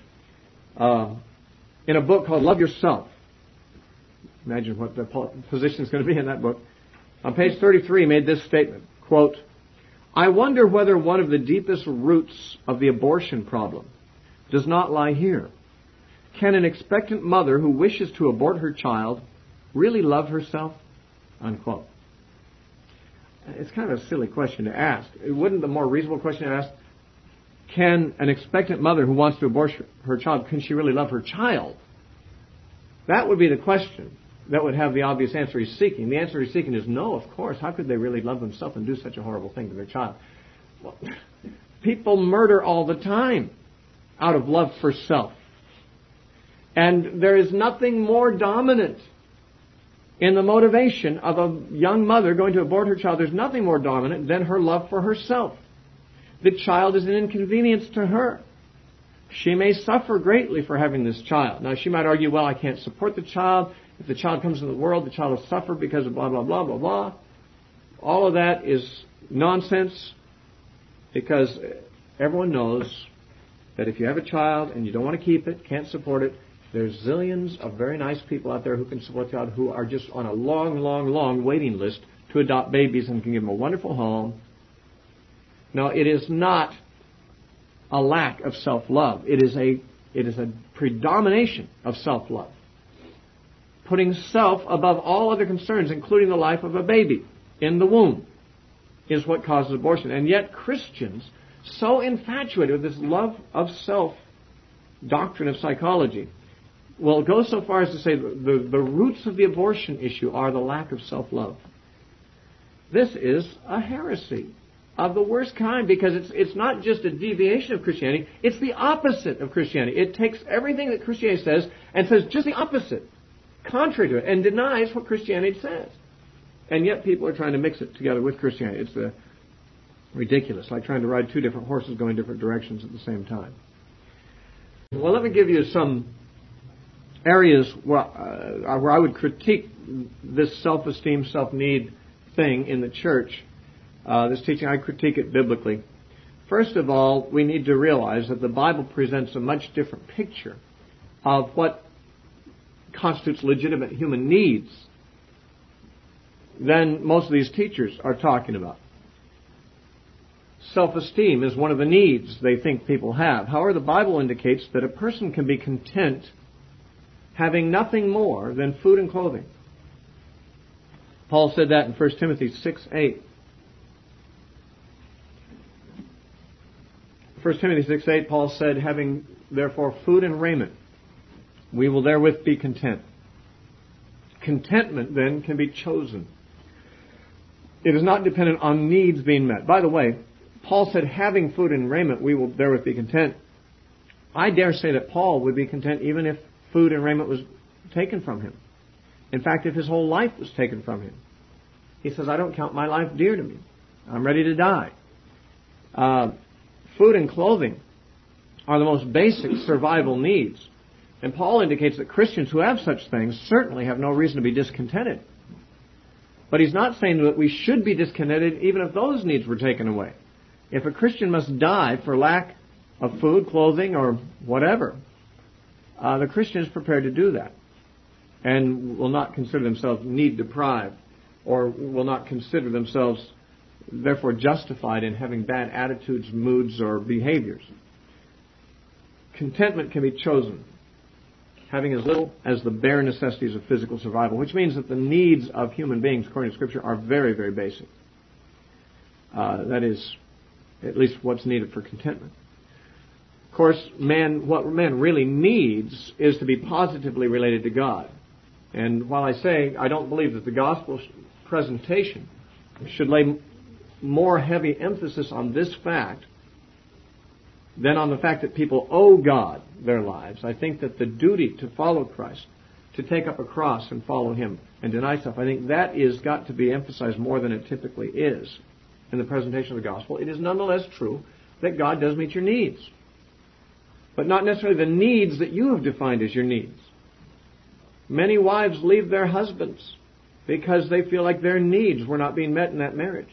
in a book called Love Yourself. Imagine what the position is going to be in that book. On page 33, made this statement, quote, I wonder whether one of the deepest roots of the abortion problem does not lie here. Can an expectant mother who wishes to abort her child really love herself? Unquote. It's kind of a silly question to ask. Wouldn't the more reasonable question to ask, can an expectant mother who wants to abort her child, can she really love her child? That would be the question that would have the obvious answer he's seeking. The answer he's seeking is no, of course. How could they really love themselves and do such a horrible thing to their child? Well, people murder all the time out of love for self. And there is nothing more dominant in the motivation of a young mother going to abort her child. There's nothing more dominant than her love for herself. The child is an inconvenience to her. She may suffer greatly for having this child. Now, she might argue, well, I can't support the child. If the child comes into the world, the child will suffer because of blah, blah, blah, blah, blah. All of that is nonsense, because everyone knows that if you have a child and you don't want to keep it, can't support it, there's zillions of very nice people out there who can support the child, who are just on a long, long, long waiting list to adopt babies and can give them a wonderful home. Now, it is not a lack of self-love. It is a predomination of self-love. Putting self above all other concerns, including the life of a baby in the womb, is what causes abortion. And yet Christians, so infatuated with this love of self doctrine of psychology, will go so far as to say the roots of the abortion issue are the lack of self-love. This is a heresy of the worst kind, because it's not just a deviation of Christianity, it's the opposite of Christianity. It takes everything that Christianity says and says just the opposite, contrary to it, and denies what Christianity says. And yet people are trying to mix it together with Christianity. It's ridiculous, like trying to ride two different horses going different directions at the same time. Well, let me give you some areas where I would critique this self-esteem, self-need thing in the church. This teaching, I critique it biblically. First of all, we need to realize that the Bible presents a much different picture of what constitutes legitimate human needs than most of these teachers are talking about. Self-esteem is one of the needs they think people have. However, the Bible indicates that a person can be content having nothing more than food and clothing. Paul said that in 1 Timothy 6:8. 1 Timothy 6:8, Paul said, having therefore food and raiment, we will therewith be content. Contentment, then, can be chosen. It is not dependent on needs being met. By the way, Paul said, having food and raiment, we will therewith be content. I dare say that Paul would be content even if food and raiment was taken from him. In fact, if his whole life was taken from him. He says, I don't count my life dear to me. I'm ready to die. Food and clothing are the most basic survival needs. And Paul indicates that Christians who have such things certainly have no reason to be discontented. But he's not saying that we should be discontented even if those needs were taken away. If a Christian must die for lack of food, clothing, or whatever, the Christian is prepared to do that and will not consider themselves need deprived, or will not consider themselves therefore justified in having bad attitudes, moods, or behaviors. Contentment can be chosen, having as little as the bare necessities of physical survival, which means that the needs of human beings, according to Scripture, are very, very basic. That is, at least what's needed for contentment. Of course, what man really needs is to be positively related to God. And while I say I don't believe that the gospel presentation should lay more heavy emphasis on this fact than on the fact that people owe God their lives, I think that the duty to follow Christ, to take up a cross and follow Him and deny self, I think that is got to be emphasized more than it typically is in the presentation of the gospel. It is nonetheless true that God does meet your needs, but not necessarily the needs that you have defined as your needs. Many wives leave their husbands because they feel like their needs were not being met in that marriage.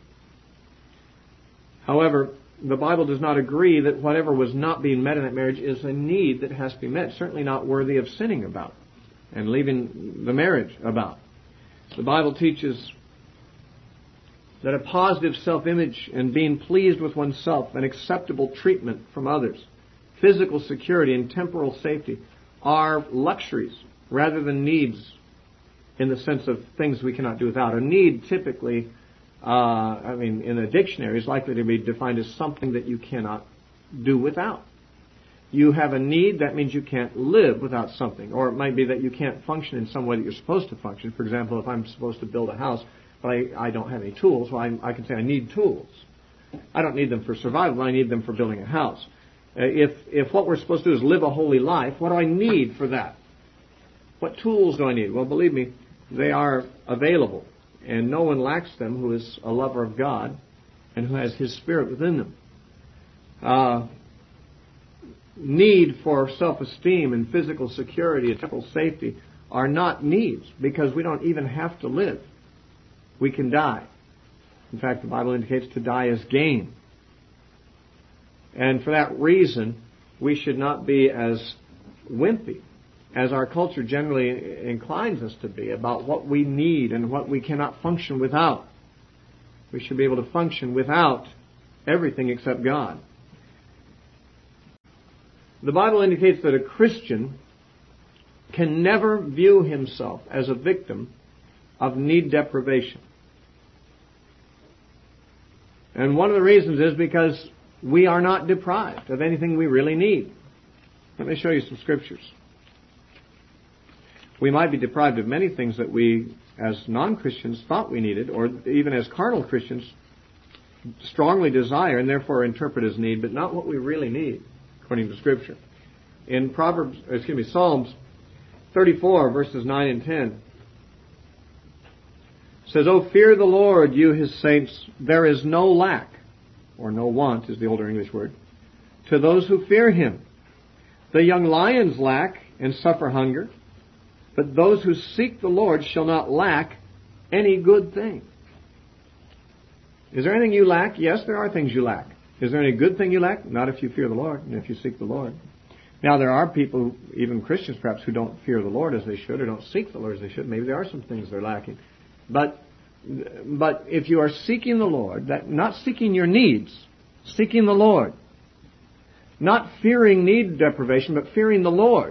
However, the Bible does not agree that whatever was not being met in that marriage is a need that has to be met, certainly not worthy of sinning about and leaving the marriage about. The Bible teaches that a positive self-image and being pleased with oneself and acceptable treatment from others, physical security and temporal safety are luxuries rather than needs in the sense of things we cannot do without. A need typically, in a dictionary, is likely to be defined as something that you cannot do without. You have a need, that means you can't live without something. Or it might be that you can't function in some way that you're supposed to function. For example, if I'm supposed to build a house, but I don't have any tools, well, I can say I need tools. I don't need them for survival, I need them for building a house. If what we're supposed to do is live a holy life, what do I need for that? What tools do I need? Well, believe me, they are available, and no one lacks them who is a lover of God and who has His Spirit within them. Need for self-esteem and physical security and temporal safety are not needs, because we don't even have to live. We can die. In fact, the Bible indicates to die is gain. And for that reason, we should not be as wimpy as our culture generally inclines us to be about what we need and what we cannot function without. We should be able to function without everything except God. The Bible indicates that a Christian can never view himself as a victim of need deprivation. And one of the reasons is because we are not deprived of anything we really need. Let me show you some scriptures. We might be deprived of many things that we, as non-Christians, thought we needed, or even as carnal Christians, strongly desire and therefore interpret as need, but not what we really need, according to Scripture. In Psalms 34, verses 9 and 10, it says, "O fear the Lord, you His saints, there is no lack," or no want is the older English word, "to those who fear Him. The young lions lack and suffer hunger, but those who seek the Lord shall not lack any good thing." Is there anything you lack? Yes, there are things you lack. Is there any good thing you lack? Not if you fear the Lord and if you seek the Lord. Now, there are people, even Christians perhaps, who don't fear the Lord as they should or don't seek the Lord as they should. Maybe there are some things they're lacking. But if you are seeking the Lord, not seeking your needs, seeking the Lord, not fearing need deprivation, but fearing the Lord.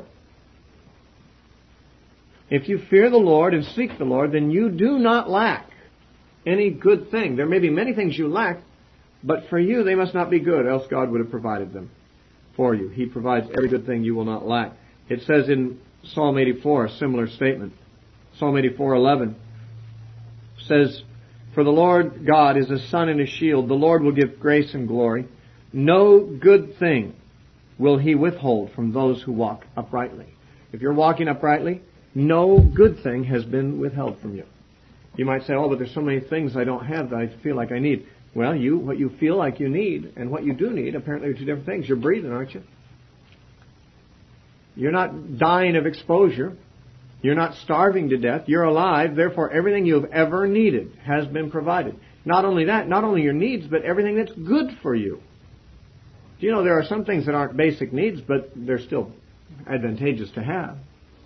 If you fear the Lord and seek the Lord, then you do not lack any good thing. There may be many things you lack, but for you they must not be good, else God would have provided them for you. He provides every good thing you will not lack. It says in Psalm 84, a similar statement. Psalm 84:11 says, "For the Lord God is a sun and a shield. The Lord will give grace and glory. No good thing will He withhold from those who walk uprightly." If you're walking uprightly, no good thing has been withheld from you. You might say, "Oh, but there's so many things I don't have that I feel like I need." Well, what you feel like you need and what you do need apparently are two different things. You're breathing, aren't you? You're not dying of exposure. You're not starving to death. You're alive. Therefore, everything you have ever needed has been provided. Not only that, not only your needs, but everything that's good for you. Do you know there are some things that aren't basic needs, but they're still advantageous to have?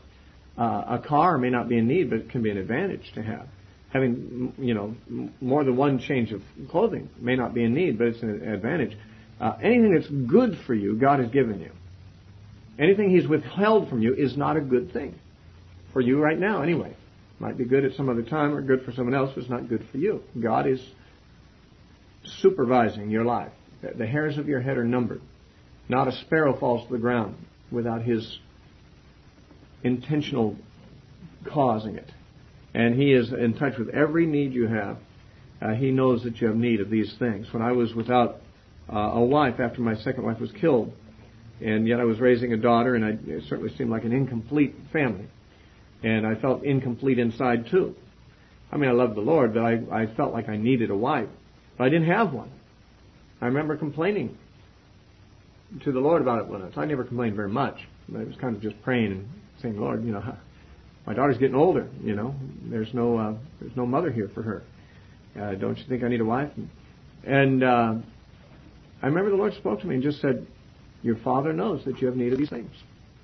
A car may not be a need, but it can be an advantage to have. Having, more than one change of clothing may not be a need, but it's an advantage. Anything that's good for you, God has given you. Anything He's withheld from you is not a good thing. For you right now, anyway. Might be good at some other time or good for someone else, but it's not good for you. God is supervising your life. The hairs of your head are numbered. Not a sparrow falls to the ground without His intentional causing it. And He is in touch with every need you have. He knows that you have need of these things. When I was without a wife after my second wife was killed, and yet I was raising a daughter, and it certainly seemed like an incomplete family. And I felt incomplete inside too. I mean, I loved the Lord, but I felt like I needed a wife. But I didn't have one. I remember complaining to the Lord about it once. I never complained very much. I was kind of just praying and saying, Lord, my daughter's getting older, There's no mother here for her. Don't you think I need a wife? And I remember the Lord spoke to me and just said, your Father knows that you have need of these things.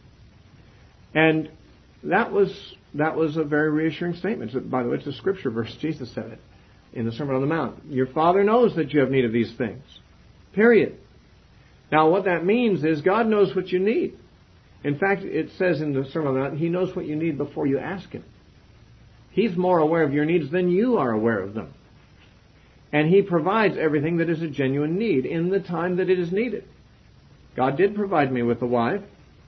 And that was a very reassuring statement. By the way, it's a scripture verse. Jesus said it in the Sermon on the Mount. Your Father knows that you have need of these things. Period. Now, what that means is God knows what you need. In fact, it says in the Sermon on the Mount, He knows what you need before you ask Him. He's more aware of your needs than you are aware of them. And He provides everything that is a genuine need in the time that it is needed. God did provide me with a wife,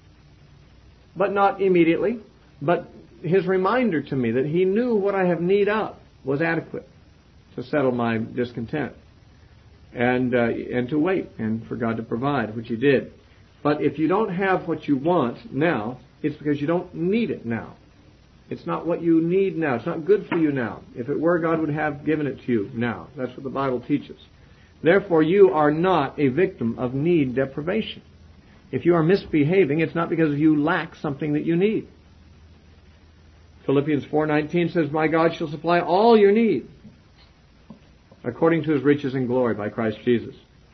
but not immediately. But His reminder to me that He knew what I have need of was adequate to settle my discontent. And to wait and for God to provide, which He did. But if you don't have what you want now, it's because you don't need it now. It's not what you need now. It's not good for you now. If it were, God would have given it to you now. That's what the Bible teaches. Therefore, you are not a victim of need deprivation. If you are misbehaving, it's not because you lack something that you need. Philippians 4:19 says, my God shall supply all your need according to His riches and glory by Christ Jesus.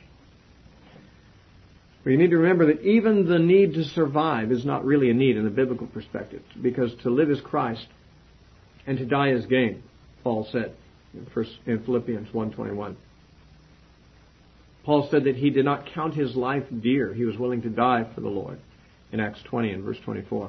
Well, you need to remember that even the need to survive is not really a need in the biblical perspective, because to live is Christ and to die is gain, Paul said in Philippians 1:21. Paul said that he did not count his life dear. He was willing to die for the Lord in Acts 20 and verse 24.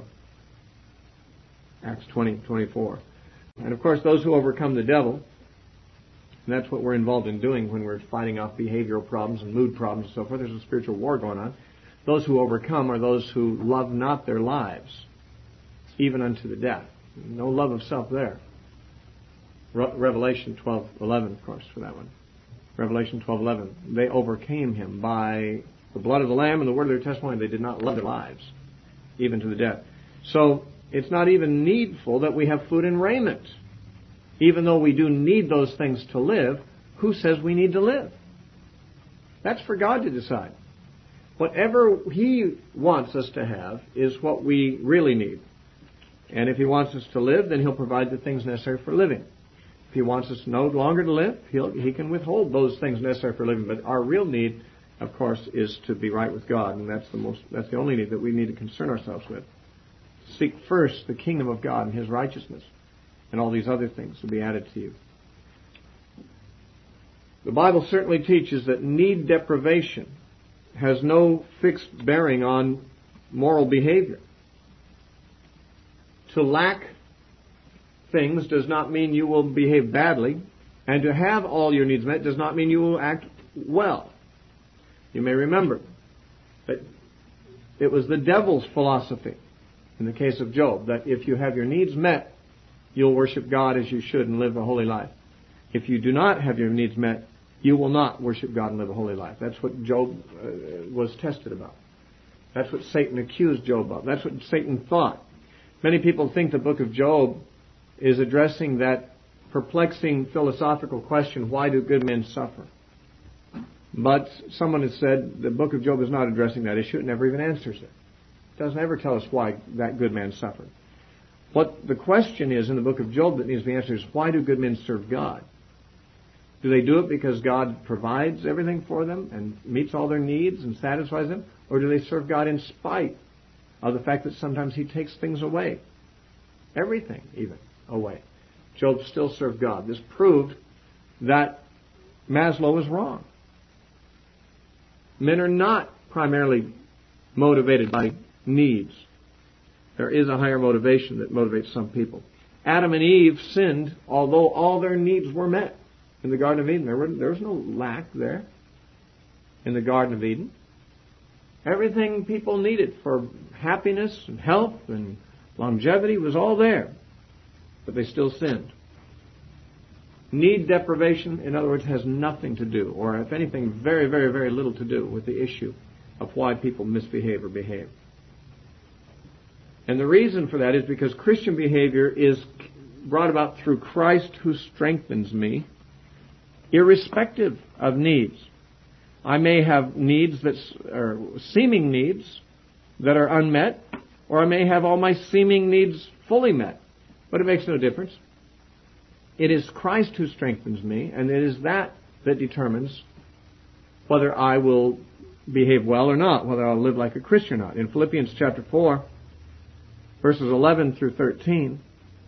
Acts 20:24. And of course, those who overcome the devil, and that's what we're involved in doing when we're fighting off behavioral problems and mood problems and so forth. There's a spiritual war going on. Those who overcome are those who love not their lives, even unto the death. No love of self there. Revelation 12:11, of course, for that one. Revelation 12:11. They overcame Him by the blood of the Lamb and the word of their testimony. They did not love their lives, even to the death. So it's not even needful that we have food and raiment. Even though we do need those things to live, who says we need to live? That's for God to decide. Whatever He wants us to have is what we really need. And if He wants us to live, then He'll provide the things necessary for living. If He wants us no longer to live, He can withhold those things necessary for living. But our real need, of course, is to be right with God, and that's the only need that we need to concern ourselves with. Seek first the kingdom of God and His righteousness, and all these other things will be added to you. The Bible certainly teaches that need deprivation has no fixed bearing on moral behavior. To lack things does not mean you will behave badly, and to have all your needs met does not mean you will act well. You may remember that it was the devil's philosophy in the case of Job, that if you have your needs met, you'll worship God as you should and live a holy life. If you do not have your needs met, you will not worship God and live a holy life. That's what Job was tested about. That's what Satan accused Job of. That's what Satan thought. Many people think the book of Job is addressing that perplexing philosophical question, why do good men suffer? But someone has said the book of Job is not addressing that issue. It never even answers it. It doesn't ever tell us why that good man suffered. What the question is in the book of Job that needs to be answered is, why do good men serve God? Do they do it because God provides everything for them and meets all their needs and satisfies them? Or do they serve God in spite of the fact that sometimes He takes things away? Everything, even, away. Job still served God. This proved that Maslow was wrong. Men are not primarily motivated by needs. There is a higher motivation that motivates some people. Adam and Eve sinned, although all their needs were met. In the Garden of Eden, there was no lack there. In the Garden of Eden, everything people needed for happiness and health and longevity was all there. But they still sinned. Need deprivation, in other words, has nothing to do, or if anything, very, very, very little to do with the issue of why people misbehave or behave. And the reason for that is because Christian behavior is brought about through Christ who strengthens me, irrespective of needs. I may have needs are seeming needs that are unmet, or I may have all my seeming needs fully met. But it makes no difference. It is Christ who strengthens me, and it is that determines whether I will behave well or not, whether I'll live like a Christian or not. In Philippians chapter 4, verses 11 through 13,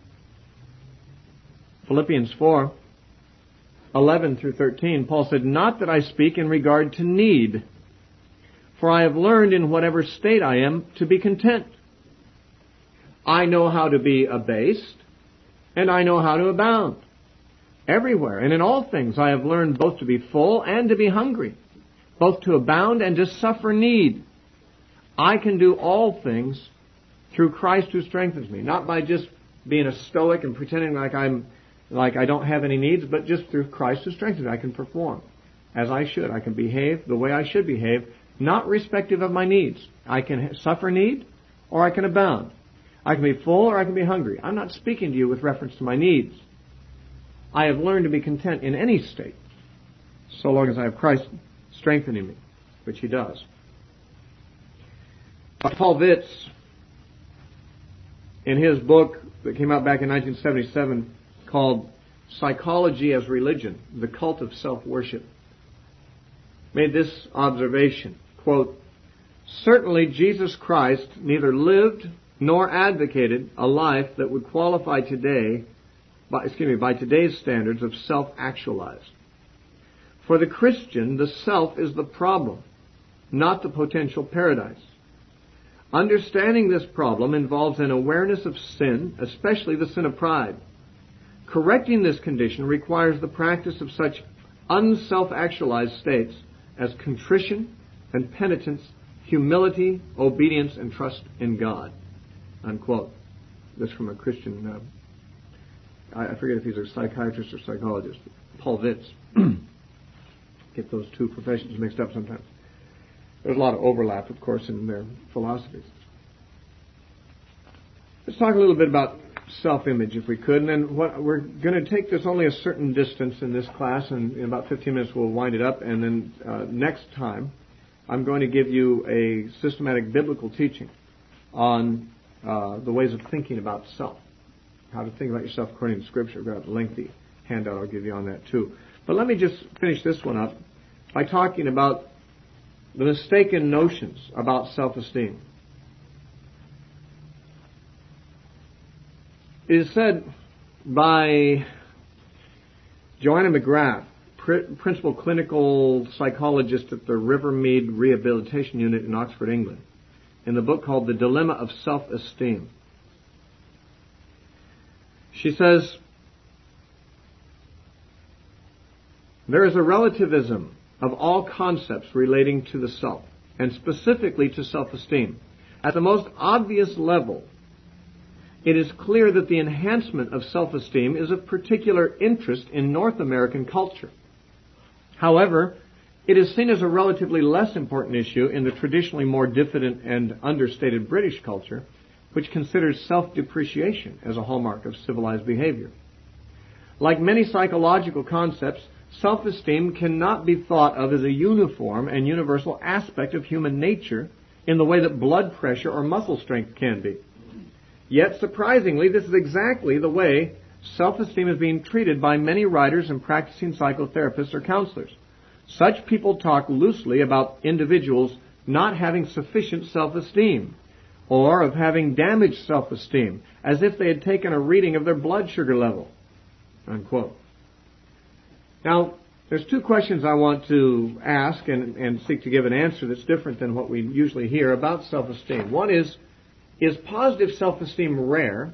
Philippians 4, 11 through 13, Paul said, "Not that I speak in regard to need, for I have learned in whatever state I am to be content. I know how to be abased, and I know how to abound. Everywhere and in all things I have learned both to be full and to be hungry, both to abound and to suffer need. I can do all things through Christ who strengthens me." Not by just being a stoic and pretending like I don't have any needs, but just through Christ who strengthens me. I can perform as I should. I can behave the way I should behave, not respective of my needs. I can suffer need, or I can abound. I can be full, or I can be hungry. I'm not speaking to you with reference to my needs. I have learned to be content in any state, so long as I have Christ strengthening me, which He does. Paul Vitz, in his book that came out back in 1977 called Psychology as Religion, The Cult of Self-Worship, made this observation, quote, "Certainly Jesus Christ neither lived nor advocated a life that would qualify today, by today's standards of self-actualized. For the Christian, the self is the problem, not the potential paradise. Understanding this problem involves an awareness of sin, especially the sin of pride. Correcting this condition requires the practice of such unself-actualized states as contrition and penitence, humility, obedience, and trust in God." Unquote. This from a Christian, I forget if he's a psychiatrist or psychologist, Paul Vitz. Get those two professions mixed up sometimes. There's a lot of overlap, of course, in their philosophies. Let's talk a little bit about self-image, if we could, and then we're going to take this only a certain distance in this class, and in about 15 minutes we'll wind it up, and then next time I'm going to give you a systematic biblical teaching on the ways of thinking about self, how to think about yourself according to Scripture. I've got a lengthy handout I'll give you on that too. But let me just finish this one up by talking about the mistaken notions about self-esteem. It is said by Joanna McGrath, principal clinical psychologist at the Rivermead Rehabilitation Unit in Oxford, England, in the book called The Dilemma of Self-Esteem. She says, "There is a relativism of all concepts relating to the self, and specifically to self-esteem. At the most obvious level, it is clear that the enhancement of self-esteem is of particular interest in North American culture. However, it is seen as a relatively less important issue in the traditionally more diffident and understated British culture, which considers self-depreciation as a hallmark of civilized behavior. Like many psychological concepts, self-esteem cannot be thought of as a uniform and universal aspect of human nature in the way that blood pressure or muscle strength can be. Yet, surprisingly, this is exactly the way self-esteem is being treated by many writers and practicing psychotherapists or counselors. Such people talk loosely about individuals not having sufficient self-esteem, or of having damaged self-esteem, as if they had taken a reading of their blood sugar level, unquote. Now, there's two questions I want to ask and seek to give an answer that's different than what we usually hear about self-esteem. One is positive self-esteem rare?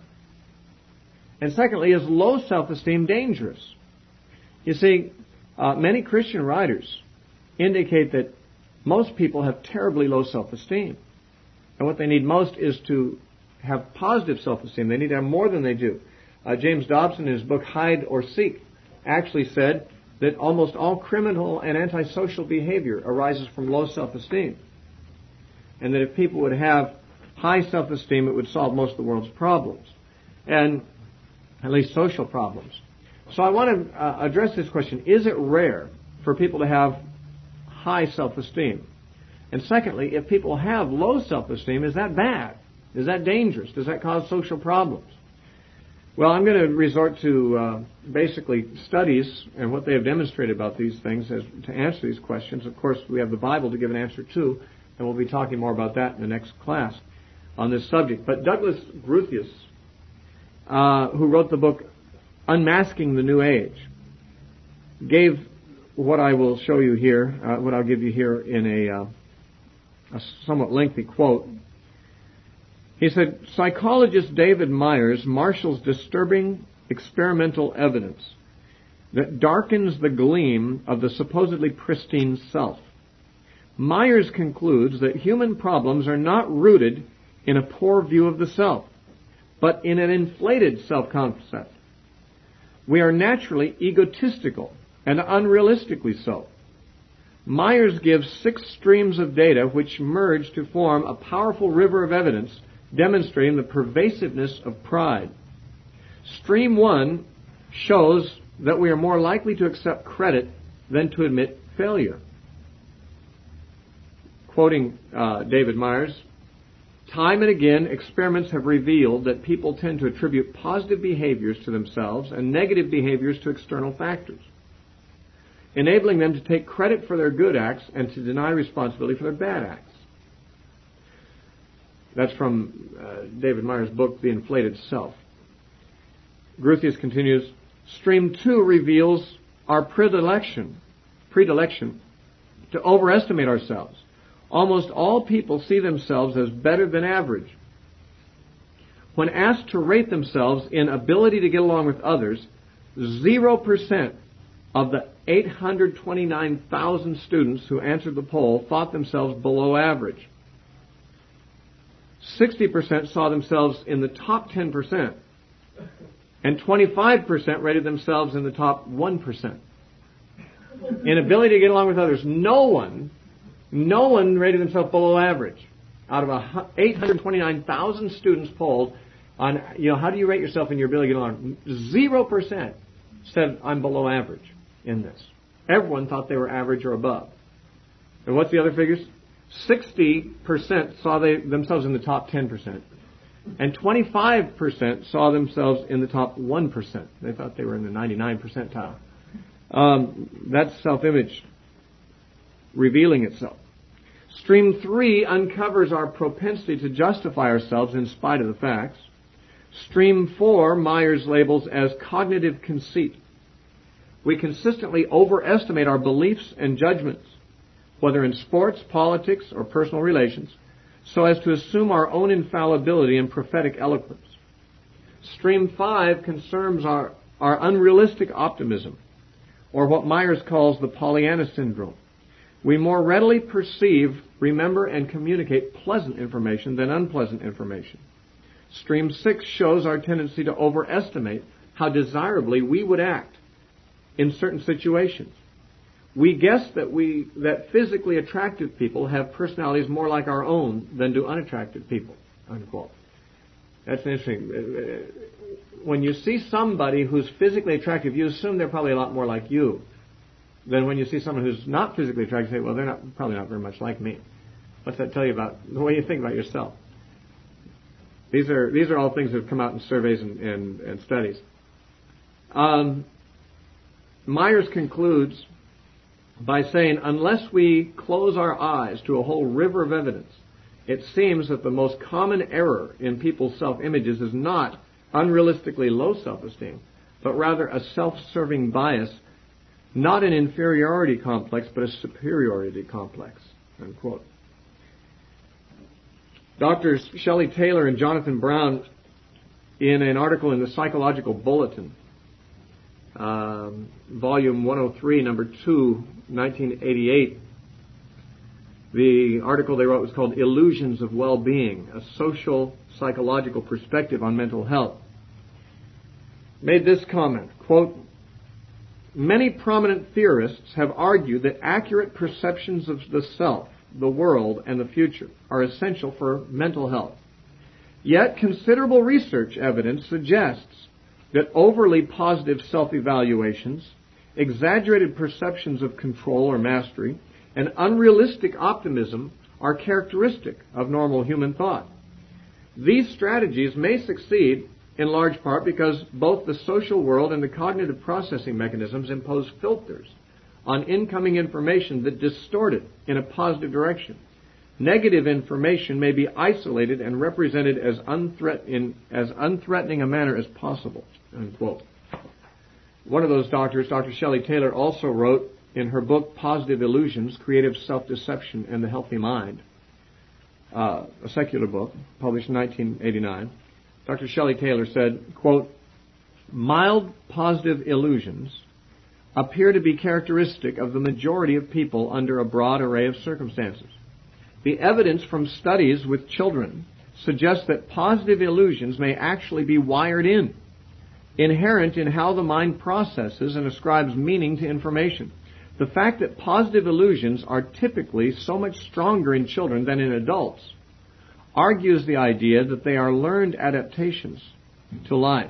And secondly, is low self-esteem dangerous? You see, many Christian writers indicate that most people have terribly low self-esteem. And what they need most is to have positive self-esteem. They need to have more than they do. James Dobson, in his book Hide or Seek, actually said that almost all criminal and antisocial behavior arises from low self-esteem. And that if people would have high self-esteem, it would solve most of the world's problems. And at least social problems. So I want to address this question. Is it rare for people to have high self-esteem? And secondly, if people have low self-esteem, is that bad? Is that dangerous? Does that cause social problems? Well, I'm going to resort to basically studies and what they have demonstrated about these things to answer these questions. Of course, we have the Bible to give an answer to, and we'll be talking more about that in the next class on this subject. But Douglas Groothuis, who wrote the book Unmasking the New Age, gave what I will show you here, what I'll give you here in a somewhat lengthy quote. He said, psychologist David Myers marshals disturbing experimental evidence that darkens the gleam of the supposedly pristine self. Myers concludes that human problems are not rooted in a poor view of the self, but in an inflated self-concept. We are naturally egotistical and unrealistically so. Myers gives 6 streams of data which merge to form a powerful river of evidence demonstrating the pervasiveness of pride. Stream 1 shows that we are more likely to accept credit than to admit failure. Quoting David Myers, time and again, experiments have revealed that people tend to attribute positive behaviors to themselves and negative behaviors to external factors, enabling them to take credit for their good acts and to deny responsibility for their bad acts. That's from David Myers' book, The Inflated Self. Groothuis continues, Stream 2 reveals our predilection to overestimate ourselves. Almost all people see themselves as better than average. When asked to rate themselves in ability to get along with others, 0% of the 829,000 students who answered the poll thought themselves below average. 60% saw themselves in the top 10%, and 25% rated themselves in the top 1%. In ability to get along with others, no one rated themselves below average. Out of 829,000 students polled on, how do you rate yourself in your ability to get along? 0% said, I'm below average in this. Everyone thought they were average or above. And what's the other figures? 60% saw themselves in the top 10%. And 25% saw themselves in the top 1%. They thought they were in the 99 percentile. That's self-image revealing itself. Stream 3 uncovers our propensity to justify ourselves in spite of the facts. Stream 4, Myers labels as cognitive conceit. We consistently overestimate our beliefs and judgments, whether in sports, politics, or personal relations, so as to assume our own infallibility and prophetic eloquence. Stream 5 concerns our unrealistic optimism, or what Myers calls the Pollyanna syndrome. We more readily perceive, remember, and communicate pleasant information than unpleasant information. Stream 6 shows our tendency to overestimate how desirably we would act in certain situations. We guess that physically attractive people have personalities more like our own than do unattractive people, unquote. That's interesting. When you see somebody who's physically attractive, you assume they're probably a lot more like you than when you see someone who's not physically attractive. You say, well, they're probably not very much like me. What's that tell you about the way you think about yourself? These are all things that have come out in surveys and studies. Myers concludes by saying, unless we close our eyes to a whole river of evidence, it seems that the most common error in people's self-images is not unrealistically low self-esteem, but rather a self-serving bias, not an inferiority complex, but a superiority complex, unquote. Doctors Shelley Taylor and Jonathan Brown, in an article in the Psychological Bulletin, volume 103, number 2, 1988, the article they wrote was called Illusions of Well-Being, a Social Psychological Perspective on Mental Health, made this comment, quote, many prominent theorists have argued that accurate perceptions of the self, the world, and the future are essential for mental health. Yet considerable research evidence suggests that overly positive self-evaluations, exaggerated perceptions of control or mastery, and unrealistic optimism are characteristic of normal human thought. These strategies may succeed in large part because both the social world and the cognitive processing mechanisms impose filters on incoming information that distort it in a positive direction. Negative information may be isolated and represented as unthreatening a manner as possible, unquote. One of those doctors, Dr. Shelley Taylor, also wrote in her book, Positive Illusions, Creative Self-Deception and the Healthy Mind, a secular book, published in 1989. Dr. Shelley Taylor said, quote, mild positive illusions appear to be characteristic of the majority of people under a broad array of circumstances. The evidence from studies with children suggests that positive illusions may actually be wired in, inherent in how the mind processes and ascribes meaning to information. The fact that positive illusions are typically so much stronger in children than in adults argues the idea that they are learned adaptations to life.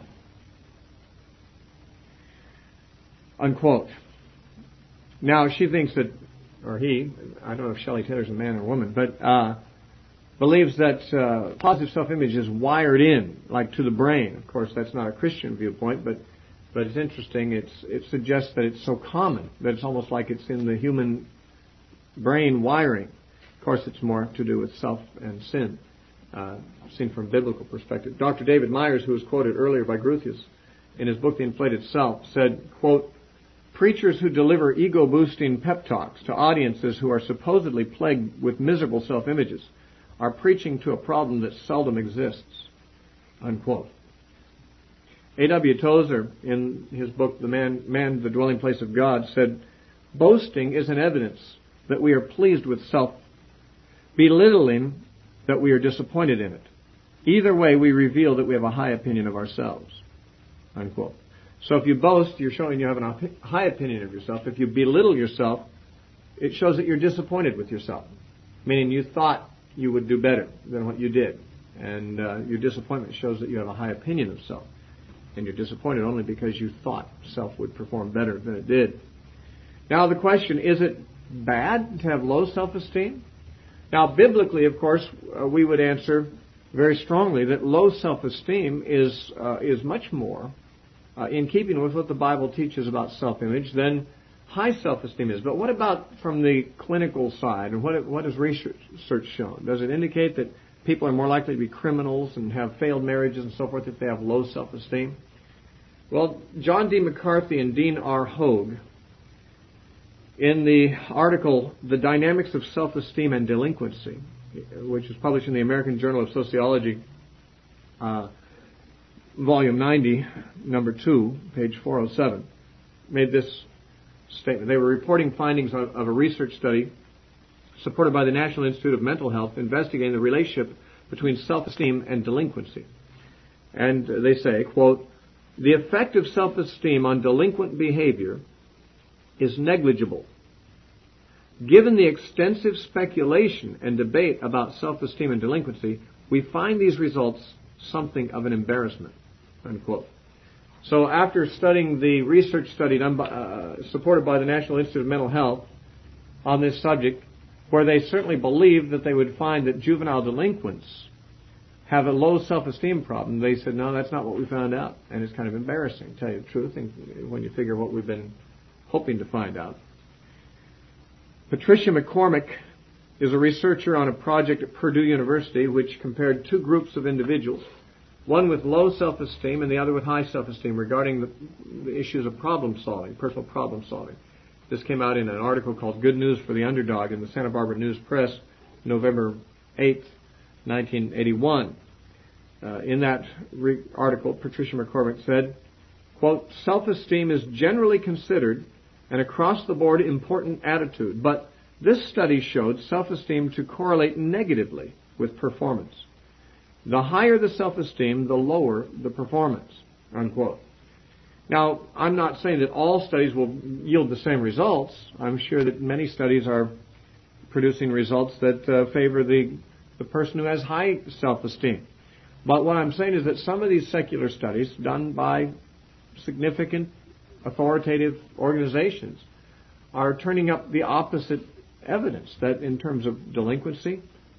Unquote. Now, she thinks that, or he, I don't know if Shelley Taylor's a man or a woman, but believes that positive self-image is wired in, like to the brain. Of course, that's not a Christian viewpoint, but it's interesting. It suggests that it's so common that it's almost like it's in the human brain wiring. Of course, it's more to do with self and sin, seen from a biblical perspective. Dr. David Myers, who was quoted earlier by Groothuis in his book, The Inflated Self, said, quote, preachers who deliver ego-boosting pep talks to audiences who are supposedly plagued with miserable self-images are preaching to a problem that seldom exists, unquote. A.W. Tozer, in his book, The Man, the Dwelling Place of God, said, boasting is an evidence that we are pleased with self, belittling that we are disappointed in it. Either way, we reveal that we have a high opinion of ourselves, unquote. So if you boast, you're showing you have a high opinion of yourself. If you belittle yourself, it shows that you're disappointed with yourself, meaning you thought you would do better than what you did. And your disappointment shows that you have a high opinion of self. And you're disappointed only because you thought self would perform better than it did. Now the question, is it bad to have low self-esteem? Now biblically, of course, we would answer very strongly that low self-esteem is much more in keeping with what the Bible teaches about self-image than high self-esteem is. But what about from the clinical side? And what has research shown? Does it indicate that people are more likely to be criminals and have failed marriages and so forth if they have low self-esteem? Well, John D. McCarthy and Dean R. Hogue, in the article, The Dynamics of Self-Esteem and Delinquency, which was published in the American Journal of Sociology, volume 90, number 2, page 407, made this statement. They were reporting findings of a research study supported by the National Institute of Mental Health investigating the relationship between self-esteem and delinquency. And they say, quote, the effect of self-esteem on delinquent behavior is negligible. Given the extensive speculation and debate about self-esteem and delinquency, we find these results something of an embarrassment, unquote. So after studying the research study done by, supported by the National Institute of Mental Health on this subject, where they certainly believed that they would find that juvenile delinquents have a low self-esteem problem. They said, no, that's not what we found out. And it's kind of embarrassing, to tell you the truth, when you figure what we've been hoping to find out. Patricia McCormick is a researcher on a project at Purdue University which compared two groups of individuals, one with low self-esteem and the other with high self-esteem, regarding the issues of problem solving, personal problem solving. This came out in an article called Good News for the Underdog in the Santa Barbara News Press, November 8th, 1981. In that article, Patricia McCormick said, quote, self-esteem is generally considered an across-the-board important attitude, but this study showed self-esteem to correlate negatively with performance. The higher the self-esteem, the lower the performance, unquote. Now, I'm not saying that all studies will yield the same results. I'm sure that many studies are producing results that favor the person who has high self-esteem. But what I'm saying is that some of these secular studies done by significant authoritative organizations are turning up the opposite evidence, that in terms of delinquency,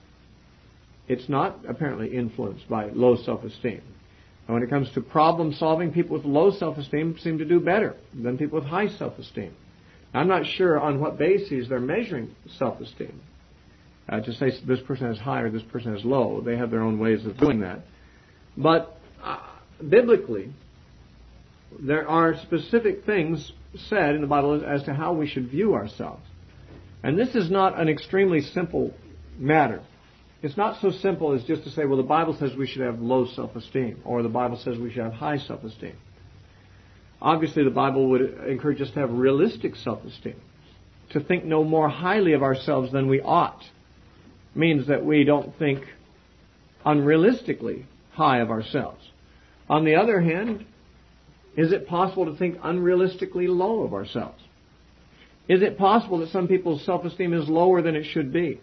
it's not apparently influenced by low self-esteem. And when it comes to problem solving, people with low self-esteem seem to do better than people with high self-esteem. I'm not sure on what basis they're measuring self-esteem. To say this person has high or this person has low, they have their own ways of doing that. But biblically, there are specific things said in the Bible as to how we should view ourselves. And this is not an extremely simple matter. It's not so simple as just to say, well, the Bible says we should have low self-esteem, or the Bible says we should have high self-esteem. Obviously, the Bible would encourage us to have realistic self-esteem, to think no more highly of ourselves than we ought. Means that we don't think unrealistically high of ourselves. On the other hand, is it possible to think unrealistically low of ourselves? Is it possible that some people's self-esteem is lower than it should be?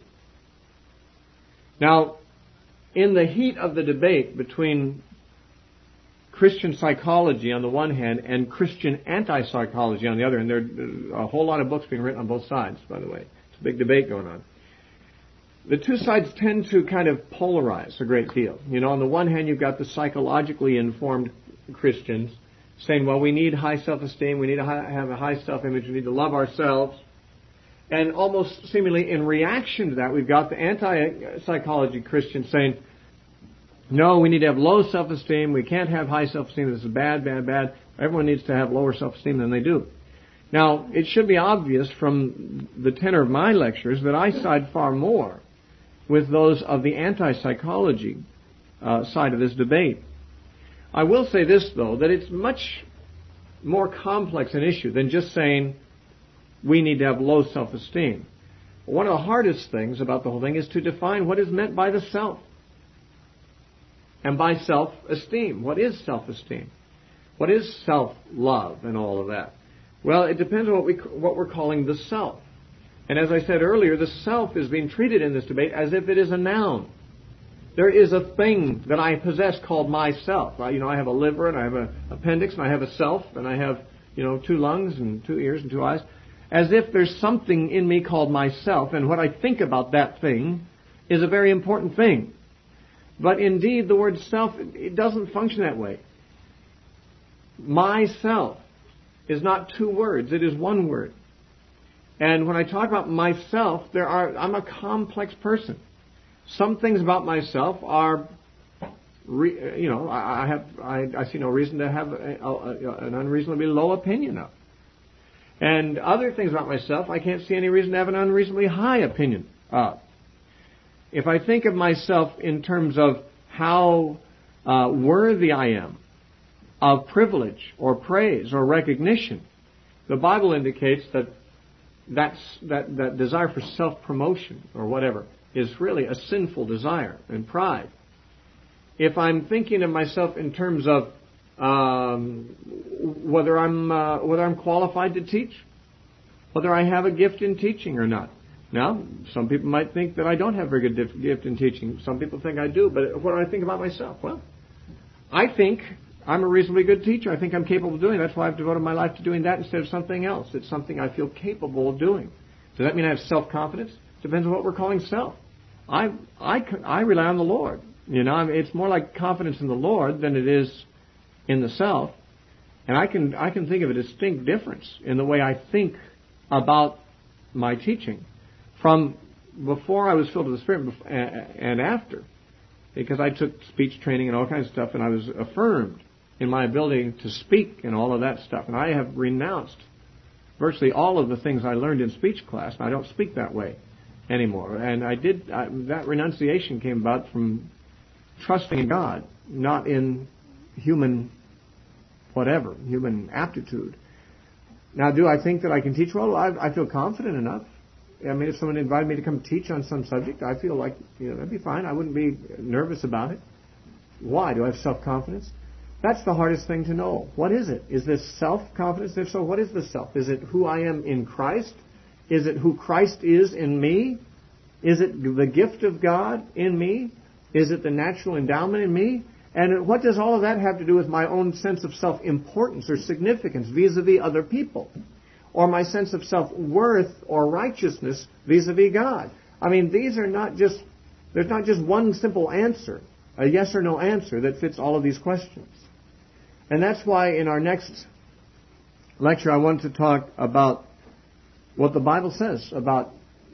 Now, in the heat of the debate between Christian psychology on the one hand and Christian anti-psychology on the other, and there are a whole lot of books being written on both sides, by the way. It's a big debate going on. The two sides tend to kind of polarize a great deal. You know, on the one hand, you've got the psychologically informed Christians saying, well, we need high self-esteem, we need to have a high self-image, we need to love ourselves. And almost seemingly in reaction to that, we've got the anti-psychology Christians saying, no, we need to have low self-esteem, we can't have high self-esteem, this is bad, bad, bad. Everyone needs to have lower self-esteem than they do. Now, it should be obvious from the tenor of my lectures that I side far more with those of the anti-psychology side of this debate. I will say this, though, that it's much more complex an issue than just saying we need to have low self-esteem. One of the hardest things about the whole thing is to define what is meant by the self and by self-esteem. What is self-esteem? What is self-love and all of that? Well, it depends on what we're calling the self. And as I said earlier, the self is being treated in this debate as if it is a noun. There is a thing that I possess called myself. I have a liver and I have an appendix and I have a self and I have, 2 lungs and 2 ears and 2 eyes. As if there's something in me called myself, and what I think about that thing is a very important thing. But indeed, the word self, it doesn't function that way. Myself is not 2 words, it is 1 word. And when I talk about myself, I'm a complex person. Some things about myself are, I see no reason to have an unreasonably low opinion of. And other things about myself, I can't see any reason to have an unreasonably high opinion of. If I think of myself in terms of how worthy I am of privilege or praise or recognition, the Bible indicates that desire for self-promotion or whatever is really a sinful desire and pride. If I'm thinking of myself in terms of whether I'm qualified to teach, whether I have a gift in teaching or not. Now, some people might think that I don't have a very good gift in teaching. Some people think I do. But what do I think about myself? Well, I think I'm a reasonably good teacher. I think I'm capable of doing it. That's why I've devoted my life to doing that instead of something else. It's something I feel capable of doing. Does that mean I have self-confidence? Depends on what we're calling self. I rely on the Lord. You know, I mean, it's more like confidence in the Lord than it is in the self. And I can think of a distinct difference in the way I think about my teaching from before I was filled with the Spirit and after. Because I took speech training and all kinds of stuff, and I was affirmed in my ability to speak and all of that stuff. And I have renounced virtually all of the things I learned in speech class, and I don't speak that way anymore. And that renunciation came about from trusting in God, not in human aptitude. Now, do I think that I can teach well? I feel confident enough. I mean, if someone invited me to come teach on some subject, I feel like, that'd be fine. I wouldn't be nervous about it. Why? Do I have self-confidence? That's the hardest thing to know. What is it? Is this self-confidence? If so, what is the self? Is it who I am in Christ? Is it who Christ is in me? Is it the gift of God in me? Is it the natural endowment in me? And what does all of that have to do with my own sense of self-importance or significance vis-a-vis other people? Or my sense of self-worth or righteousness vis-a-vis God? I mean, there's not just one simple answer, a yes or no answer that fits all of these questions. And that's why in our next lecture I want to talk about what the Bible says about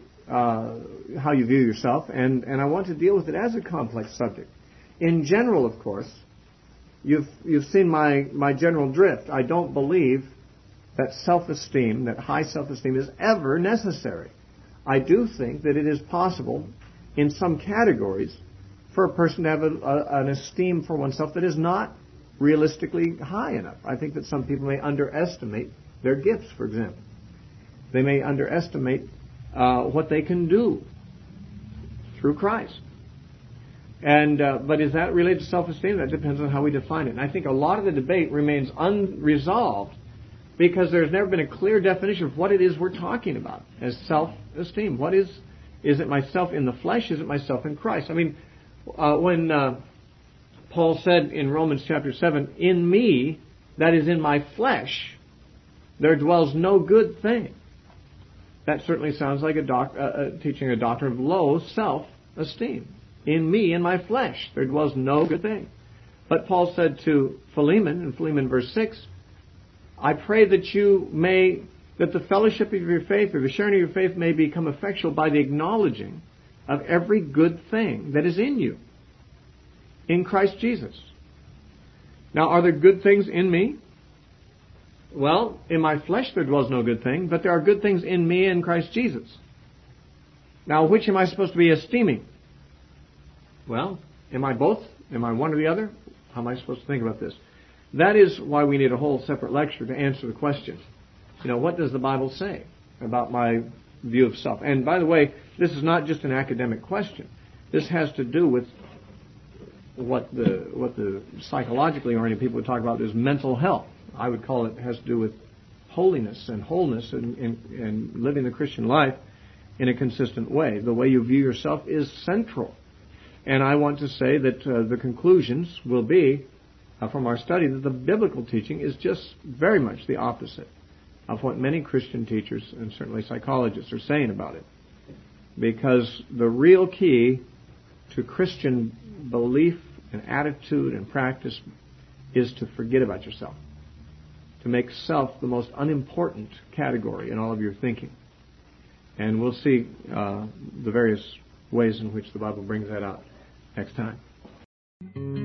how you view yourself, and I want to deal with it as a complex subject. In general, of course, you've seen my general drift. I don't believe that self-esteem, that high self-esteem, is ever necessary. I do think that it is possible in some categories for a person to have an esteem for oneself that is not realistically high enough. I think that some people may underestimate their gifts, for example. They may underestimate what they can do through Christ. But is that related to self-esteem? That depends on how we define it. And I think a lot of the debate remains unresolved because there's never been a clear definition of what it is we're talking about as self-esteem. What is it myself in the flesh? Is it myself in Christ? I mean, when Paul said in Romans chapter 7, in me, that is in my flesh, there dwells no good thing. That certainly sounds like teaching a doctrine of low self-esteem. In me, in my flesh, there dwells no good thing. But Paul said to Philemon, in Philemon verse 6, I pray that the fellowship of your faith, or the sharing of your faith, may become effectual by the acknowledging of every good thing that is in you, in Christ Jesus. Now, are there good things in me? Well, in my flesh there dwells no good thing, but there are good things in me in Christ Jesus. Now, which am I supposed to be esteeming? Well, am I both? Am I one or the other? How am I supposed to think about this? That is why we need a whole separate lecture to answer the question. What does the Bible say about my view of self? And by the way, this is not just an academic question. This has to do with what the psychologically oriented people would talk about as mental health. I would call it has to do with holiness and wholeness and living the Christian life in a consistent way. The way you view yourself is central. And I want to say that the conclusions will be, from our study, that the biblical teaching is just very much the opposite of what many Christian teachers and certainly psychologists are saying about it. Because the real key to Christian belief and attitude and practice is to forget about yourself, to make self the most unimportant category in all of your thinking. And we'll see the various ways in which the Bible brings that out next time.